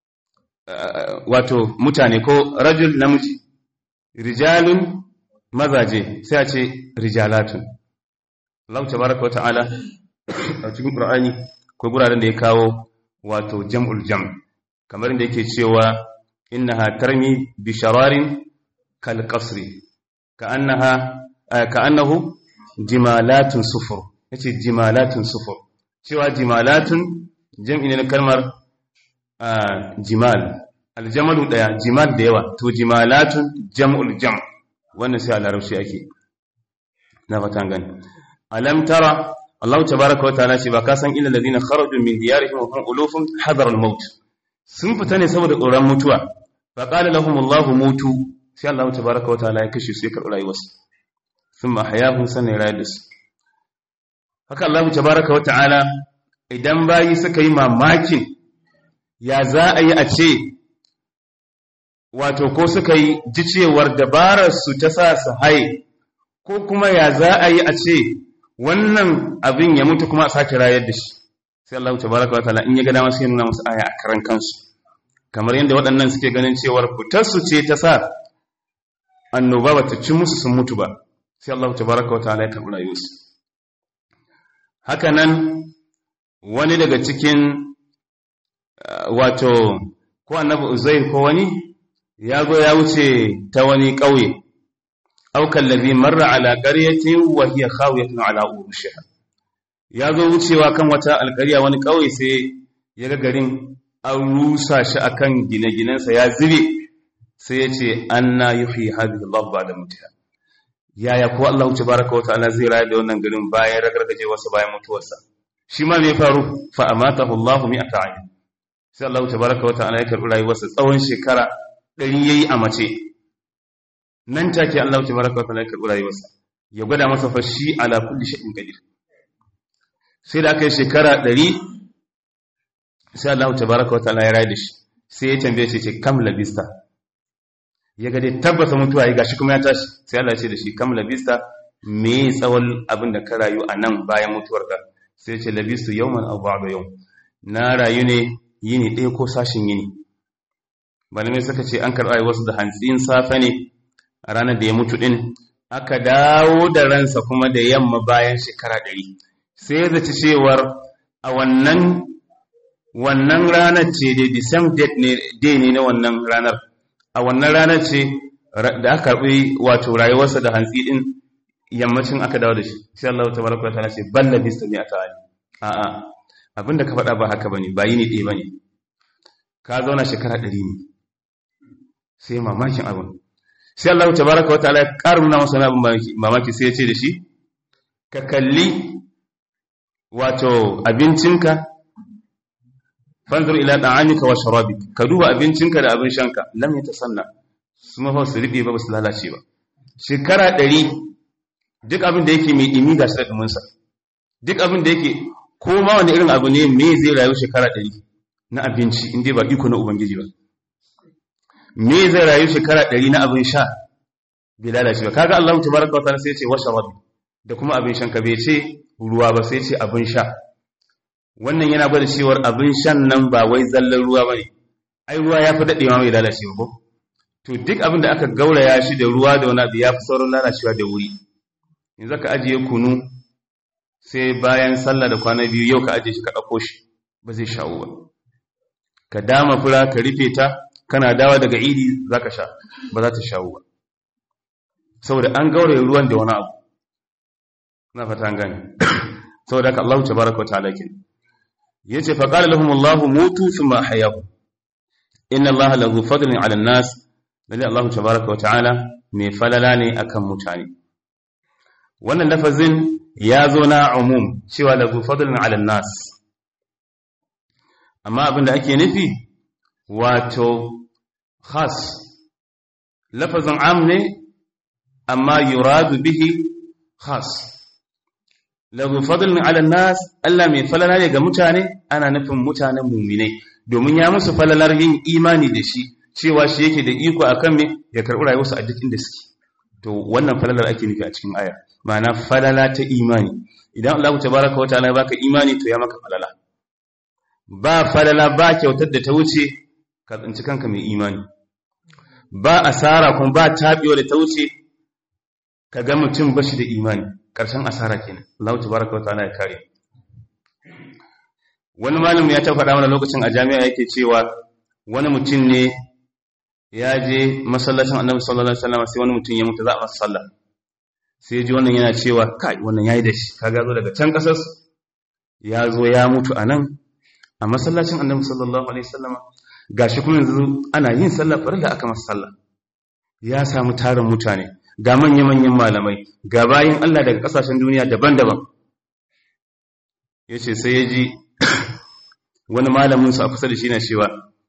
wato mutane ko rajul namiji, rijalun mazaje sai a ce rijalatun. Allah tabaraka wa ta'ala a cikin Qur'ani ko guraren da ya kawo wato jam'ul jam' kamar inda yake cewa innaha tarmi bi shararin kal qasri ka'annaha ka'annahu jimalatun sufur, yace jimalatun sufur, cewa jimalatun jam'i ne na kalmar jimal, aljamalu daya, jimal da yawa, to jimalatun jam'ul jam', wannan sai a larabci ake na fatan gani. alam tara Allah tabaraka wa ta'ala ce ba ka san ilal ladina kharaju min diyarihim wa hum ulufun hadar al-maut, sun fita ne saboda tsoron mutuwa, fa qala lahum Allah mutu, sai Allah tabaraka wa ta'ala ya kashe su ya karɓi rayuwarsu, thumma hayahum sanay rayus. Haka Allah tabaraka wa ta'ala idan bayi suka yi mamakin ya za a yi a ce wato ko suka yi ji cewar dabarar su ta sa su haye, ko kuma ya za a yi a ce wannan abin ya mutu kuma a sake rayar da shi, sai Allah tabaraka wa ta'ala in ya ga dama sai nuna musu aya a karan kansu, kamar yadda waɗannan suke ganin cewar fitar su ce ta sa annoba bata ci musu sun mutu ba, sai Allah tabaraka wa ta'ala ya karɓi rayuwarsu. Haka nan wani daga cikin wato ko annabi Uzair ko wani ya go ya wuce ta wani ƙauye, aw kallazi marra ala qaryatin wa hiya khawiyatun ala urushiha, ya zo wucewa kan wata alƙarya wani ƙauye sai ya ga garin an rusa shi akan gine-ginensa ya zube, sai ya ce anna yuhyi hadhihi Allah ba'da mutiha, yaya ko Allah tabaraka wa ta'ala zai rayar da wannan garin bayan ragargaje wasu bayan mutuwarsa. Shi ma me faru, fa amatahu Allah mi'ata ayn, sai Allah tabaraka wa ta'ala ya karbi rayuwarsa tsawon shekara ɗari yayi a mace. Nan take Allah tabaraka wa ta'ala ya karbi rayuwarsa, ya gwada masa fa shi ala kulli shay'in qadir. Sai da kai shekara ɗari sai Allah tabaraka wa ta'ala ya rayar da shi, sai ya tambaye shi ce kam labista, ya ga dai tabbata mutuwa ya gashi kuma ya tashi, sai Allah ya ce da shi kam labista, me tsawon abin da ka rayu a nan bayan mutuwarka, sai ya ce labistu yawman aw ba'da yawm, na rayu ne yini ɗaya ko sashin yini. Malamai suka ce an karɓa wasu da hantsin safe ne a ranar da ya mutu ɗin, aka dawo da ransa kuma da yamma bayan shekara ɗari, sai ya zaci cewar a wannan wannan ranar ce dai the same date ne day ne na wannan ranar, a wannan ranar ce da aka karɓi wato rayuwarsa da hantsi ɗin yammacin aka dawo da shi, sai Allah tabaraka wa ta'ala ce balla bista mi ata'ali, a'a abinda ka faɗa ba haka bane, ba yini ɗaya bane, ka zauna shekara ɗari ne. Sai mamakin abin, sai Allah tabaraka wa ta'ala ya ƙara nuna masa abin mamaki, sai ya ce da shi ka kalli wato abincinka, fanzur ila da'amika wa sharabik, ka duba abincinka da abin shanka, lam yatasanna, su mafa su riɓe ba su lalace ba. Shekara ɗari duk abin da yake mai ɗimi ga shi da ɗuminsa, duk abin da yake ko ma wani irin abu ne me zai rayu shekara ɗari na abinci in dai ba iko na Ubangiji ba, me zai rayu shekara ɗari na abin sha bai lalace ba. Kaga Allah tabaraka wa ta'ala sai ya ce washarabi, da kuma abin shan ka, bai ce ruwa ba, sai ya ce abin sha. Wannan yana gwada cewar abin shan nan ba wai zallan ruwa bane, ai ruwa ya fi daɗewa mai lalace ba ko, to duk abin da aka gauraya shi da ruwa da wani abu ya fi saurin lalacewa da wuri. Yanzu ka ajiye kunu sai bayan sallah da kwana biyu yau ka ajiye shi ka ɗauko shi ba zai sha'u ba. Ka dama fura ka rufe ta, kana dawa daga idi za ka sha, ba za ta sha'u ba, saboda an gauraya ruwan da wani abu. Na fata an gane. Saboda haka Allah tabaraka wa ta'ala ke yace fa qala lahum Allah mutu thumma ahyahu, inna Allah lahu fadlun 'ala an-nas, lalle Allah tabaraka wa ta'ala mai falala ne akan mutane. Wannan lafazin ya zo na umum cewa lahu fadlun 'ala an-nas, amma abinda ake nufi wato khas, lafazin am ne amma yuradu bihi khas. Lahu fadlun 'ala an-nas, Allah mai falala ne ga mutane, ana nufin mutanen mu'minai, domin ya musu falalar yin imani da shi, cewa shi yake da iko akan me ya karɓi rayuwarsu a duk inda suke. To wannan falalar ake nufi a cikin aya, ma'ana falala ta imani. Idan Allah tabaraka wa ta'ala ya baka imani to ya maka falala. ba falala ba kyautar da ta wuce ka tsinci kanka mai imani, ba asara kuma ba taɓewa da ta wuce ka ga mutum bashi da imani. Ƙarshen asara kenan. Allah tabaraka wa ta'ala ya kare. Wani malami ya ta faɗa mana lokacin a jami'a yake cewa wani mutum ne ya je masallacin Annabi sallallahu alaihi wasallam sai wani mutum ya mutu za a masa sallah. Sai ya ji wannan yana cewa kai wannan yayi da shi, kaga zo daga can kasar ya zo ya mutu anan a masallacin Annabi sallallahu alaihi wasallam, gashi kuma yanzu ana yin sallah farilla aka masa sallah. Ya samu tarin mutane, ga manya-manyan malamai, ga bayin Allah daga kasashen duniya daban-daban. Yace sai ya ji wani malamin su a kusa da shi na cewa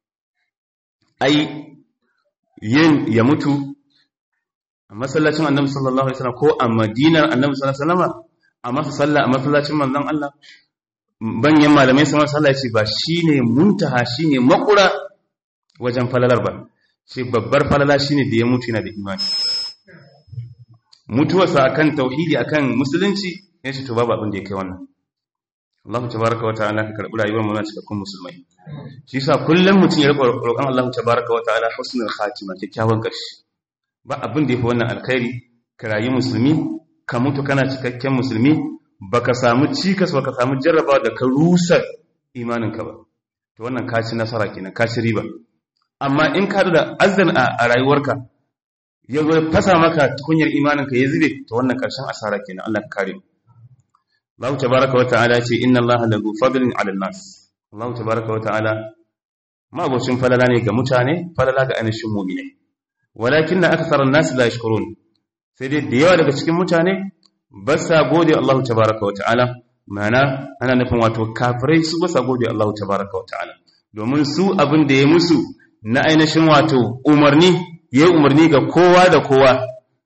ai yin ya mutu a masallacin Annabi sallallahu alaihi wasallam ko a Madinar Annabi sallallahu alaihi wasallam a masa sallah a masallacin manzon Allah, banyan malamai su masa sallah, yace ba shine muntaha, shine makura wajen falalar ba. Shi babbar falala shine da ya mutu yana da imani, mutuwarsa akan tauhidi akan musulunci, yace to babu abin da ya kai wannan. Allah tabaraka wa ta'ala ka karbi rayuwar mu na cikakkun musulmai. Shi yasa kullum mutum ya riƙa roƙon Allah tabaraka wa ta'ala husnul khatima, kyakkyawan ƙarshe. Ba abin da yafi wannan alkhairi, ka rayu musulmi, ka mutu kana cikakken musulmi, baka samu cikas baka samu jarrabawa da ka rusa imaninka ba. To wannan ka ci nasara kenan, ka ci riba. Amma in ka da azzan a rayuwarka ya zo fasa maka tukunyar imaninka ya zube, to wannan ƙarshen asara kenan. Allah ka kare mu. Allah tabaraka wa ta'ala ce inna Allah lahu fadlun 'ala an-nas. Allah tabaraka wa ta'ala ma abocin falala ne ga mutane, falala ga ainihin mu'mini. Walakinna aktharan nas la yashkurun. Sai dai da yawa daga cikin mutane ba sa gode Allah tabaraka wa ta'ala. Mana ana nufin wato kafirai su ba sa gode Allah tabaraka wa ta'ala. Domin su abin da ya musu na ainihin wato umarni, yayi umarni ga kowa da kowa.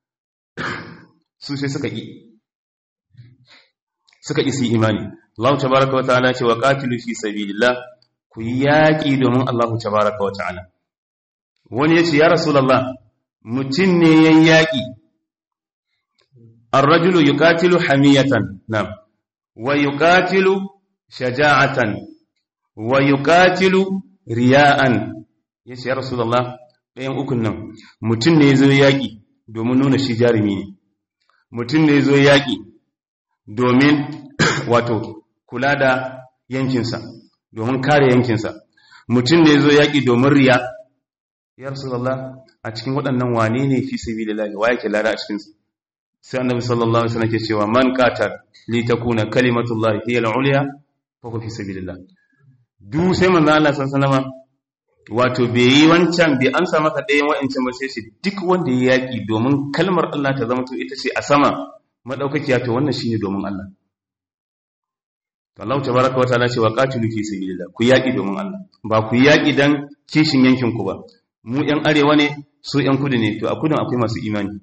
Su sai suka yi suka isi imani. Allah tabaraka wa ta'ala ce wa qatilu fi sabilillah, ku yaki domin Allah tabaraka wa ta'ala. Wani yace ya rasulullah, mutun ne yan yaki, ar-rajulu yuqatilu hamiyatan, na'am, wa yuqatilu shaja'atan, wa yuqatilu riya'an. Yace ya rasulullah, ɗayan ukun nan mutun ne yazo yaki domin nuna shi jarumi ne, mutun ne yazo yaki domin wato kula da yankinsa, domin kare yankinsa, mutum ne zo yaƙi domin riya. Ya Rasulullah, a cikin waɗannan wane ne fi sabilillah, wa yake lada a cikinsu? Sai Annabi sallallahu alaihi wasallam ke cewa man qatal li takuna kalimatullahi hiya al-ulya fa huwa fi sabilillah. Du sai manzo Allah sallallahu alaihi wasallam wato bai yi wancan, bai amsa maka ɗayan wa'ancan ba, sai shi duk wanda ya yaƙi domin kalmar Allah ta zama to ita ce a sama madaukakiya, to wannan shine domin Allah. To Allah tabaraka wa ta'ala ce wa qatilu fi sabilillah, ku yaki domin Allah, ba ku yaki dan kishin yankin ku ba. Mu ɗan arewa ne, su ɗan kudu ne, to a kudin akwai masu imani.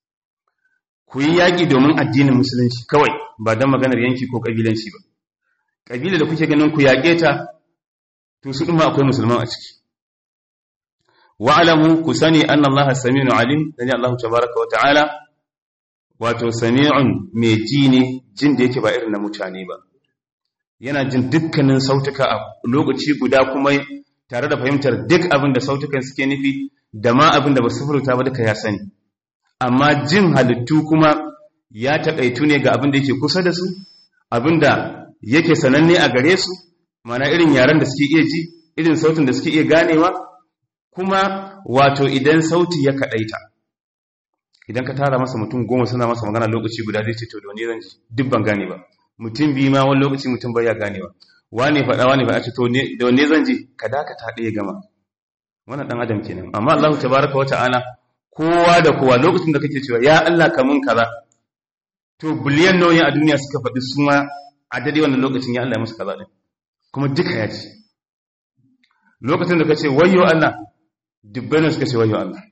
Ku yi yaki domin addinin musulunci kawai, ba dan maganar yanki ko kabilanci ba. Kabila da kuke ganin ku yaƙe ta, to su ɗin ma akwai musulman a ciki. Wa'lamu, ku sani anna Allah sami'un alim, dan Allah tabaraka wa ta'ala wato sami'un mai ji ne, jin da yake ba irin na mutane ba. Yana jin dukkanin sautuka a lokaci guda, kuma tare da fahimtar duk abin da sautukan suke nufi da ma abin da ba su furta ba duka ya sani. Amma jin halittu kuma ya taƙaitu ne ga abin da yake kusa da su, abin da yake sananne a gare su, mana irin yaren da suke iya ji, irin sautin da suke iya ganewa, kuma wato idan sauti ya kaɗaita. Idan ka tara masa mutum goma suna masa magana lokaci guda, zai ce to da wani zan ji duk ban gane ba. Mutum biyu ma wani lokaci mutum bai ya ganewa, wane faɗa wane faɗa, ce to da wanne zan ji, ka dakata ɗaya gama. Wannan ɗan adam kenan. Amma Allah tabaraka wa ta'ala kowa da kowa lokacin da kake cewa ya Allah ka mun kaza, to biliyan nawa ne a duniya suka faɗi su ma a dade wannan lokacin ya Allah ya musu kaza din, kuma duka ya ci. Lokacin da kace wayyo Allah, dubbai suka ce wayyo Allah.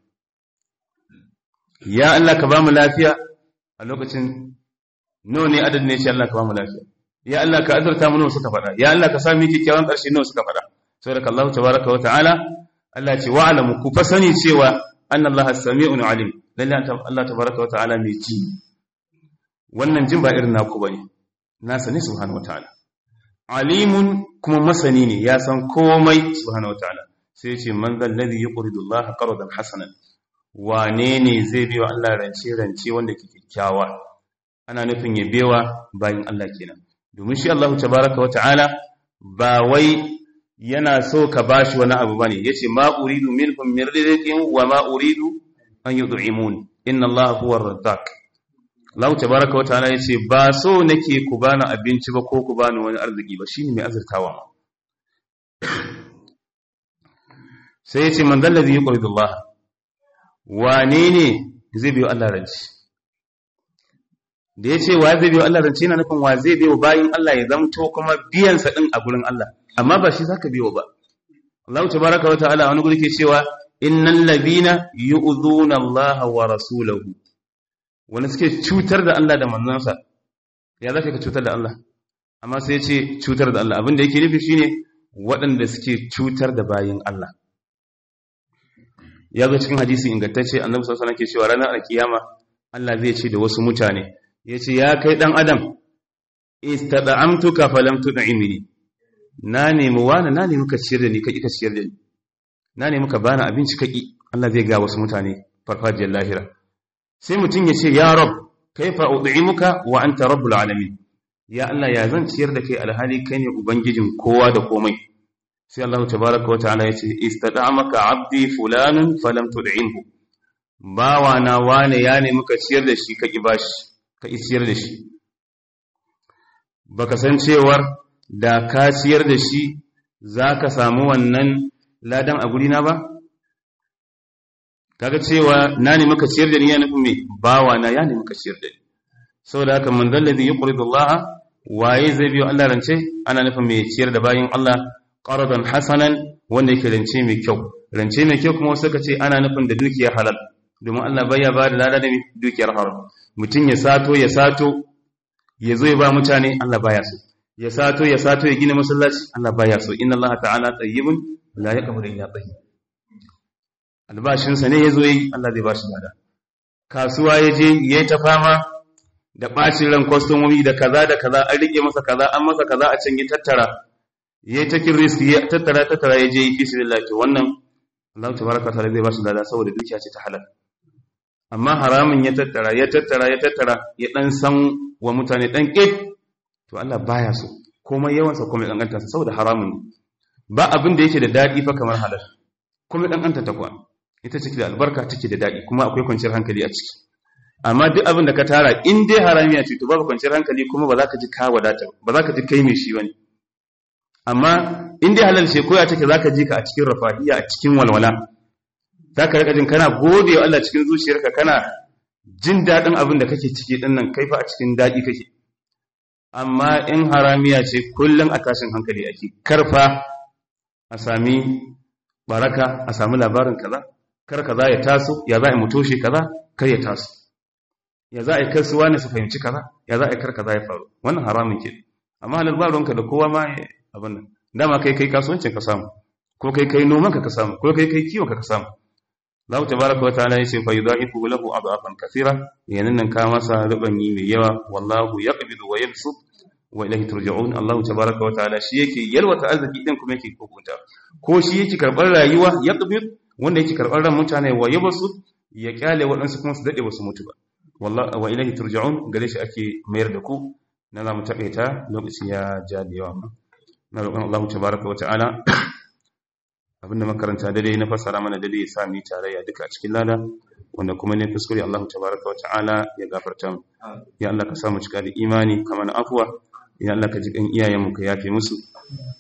Ya Allah ka ba mu lafiya, a lokacin nawa ne adadin ne ce Allah ka ba mu lafiya. Ya Allah ka azurta mu nawa suka faɗa. Ya Allah ka sa mu kikkiawan ƙarshe nawa suka faɗa. Saboda Allah tabaraka wa ta'ala Allah ce wa'lamu, ku fa sani cewa anna Allah as-sami'un alim, lalle Allah tabaraka wa ta'ala mai ji. Wannan jin ba irin naku bane, nasa ne subhanahu wa ta'ala. alimun kuma masani ne ya san komai subhanahu wataala sai ce man zal ladhi yuqridu Allah qardan hasanan wane ne zai biyo Allah rance rance wanda ke kikkiawa ana nufin ya bewa bayin Allah kenan domin shi Allah tabaaraka wataala ba wai yana so ka bashi wani abu bane yace ma uridu minhum min rizqin wa ma uridu an yud'imun inna Allah huwa ar-razzaq Allah tabaaraka wa ta'ala yace ba so nake ku bani abinci ba ko ku bani wani arziki ba shine mai azurtawa ma sai yace man dallazi yuqridu Allah wane ne zai biyo Allah ranci da yace wa zai biyo Allah ranci yana nufin wa zai biyo bayin Allah ya zamto kuma biyan sa din a gurin Allah amma ba shi zaka biyo ba Allah tabaaraka wa ta'ala wani guri ke cewa innal ladina yu'dhuna Allah wa rasulahu wani suke cutar da Allah da manzansa ya zaka ka cutar da Allah amma sai ya ce cutar da Allah abinda yake nufi shine waɗanda suke cutar da bayin Allah ya zo cikin hadisi ingantacce annabi sallallahu alaihi wasallam ke cewa ranar alkiyama Allah zai ce da wasu mutane yace ya kai dan adam istada'amtuka falam tud'imni na nemi wani na nemi ka ciyar da ni ka ka ciyar da ni na nemi ka bani abinci kaki Allah zai ga wasu mutane farfajiyar lahira sai mutum ya ce ya rab kaifa ud'imuka wa anta rabbul alamin ya Allah ya zan ciyar da kai alhali kai ne ubangijin kowa da komai sai Allah tabaaraka wa ta'ala ya ce istad'amaka 'abdi fulanun falam tud'imhu bawa na wane ya nemi ka ciyar da shi kaki bashi ka ciyar da shi baka san cewar da ka ciyar da shi zaka samu wannan ladan a gurina ba kaga cewa na ne muka ciyar da ni ya nufin me bawa na ya ne muka ciyar da ni saboda haka man dalladhi yuqridu Allah waye zai biyo Allah rance ana nufin me ciyar da bayin Allah qardan hasanan wanda yake rance mai kyau rance mai kyau kuma suka ce ana nufin da dukiyar halal domin Allah baya ba da lada da dukiyar haram mutun ya sato ya sato ya zo ya ba mutane Allah baya so ya sato ya sato ya gina masallaci Allah baya so inna Allah ta'ala tayyibun la yaqbalu illa tayyib albashin sa ne yazo yi Allah zai bashi lada kasuwa yaje yayi ta fama da bacin ran customomi da kaza da kaza an rike masa kaza an masa kaza a can ya tattara yayi ta kin risk ya tattara tattara yaje yi fisbillah to wannan Allah tabaaraka ta'ala zai bashi lada saboda dukiya ce ta halal amma haramun ya tattara ya tattara ya tattara ya dan san wa mutane dan kit to Allah baya so komai yawansa komai kankantarsa saboda haramun ne ba abin da yake da dadi fa kamar halal komai kankanta ta kuwa ita ciki da albarka take da dadi kuma akwai kwanciyar hankali a ciki amma duk abin da ka tara in dai haramiya ce to babu kwanciyar hankali kuma ba za ka ji ka wadata ba za ka ji kai mai shi bane amma in dai halal ce koya take za ka ji ka a cikin rafahiya a cikin walwala za ka rika jin kana gode wa Allah cikin zuciyarka kana jin dadin abin da kake ciki din nan kai fa a cikin dadi kake amma in haramiya ce kullum a tashin hankali ake karfa a sami baraka a sami labarin kaza kar kaza ya taso ya za a mutoshe kaza kar ya taso ya za a yi kasuwa ne su fahimci kaza ya za a yi kar kaza ya faru wannan haramun ke amma halal ba ruwanka da kowa ma abin nan dama kai kai kasuwancin ka samu ko kai kai noman ka ka samu ko kai kai kiwon ka ka samu Allah tabaaraka wa ta'ala yace fa yudha'ifu lahu adhafan kathira yanin nan ka masa rubanyi mai yawa wallahu yaqbidu wa yabsut wa ilayhi turja'un Allah tabaaraka wa ta'ala shi yake yalwata arziki din kuma yake kokunta ko shi yake karbar rayuwa yaqbid wanda yake karbar ran mutane wa yabsut ya kyale wadansu kuma su dade basu mutu ba wallahi wa ilayhi turja'un gare shi ake mayar da ku na zamu takaita lokaci ya ja da yawa na roƙon Allah tabaaraka wa ta'ala abinda makaranta dai na fassara mana dai ya sa mu tarayya duka a cikin lada wanda kuma ne kuskure Allah tabaaraka wa ta'ala ya gafarta mu ya Allah ka sa mu cika da imani kamar afwa ya Allah ka ji kan iyayen mu ka yafe musu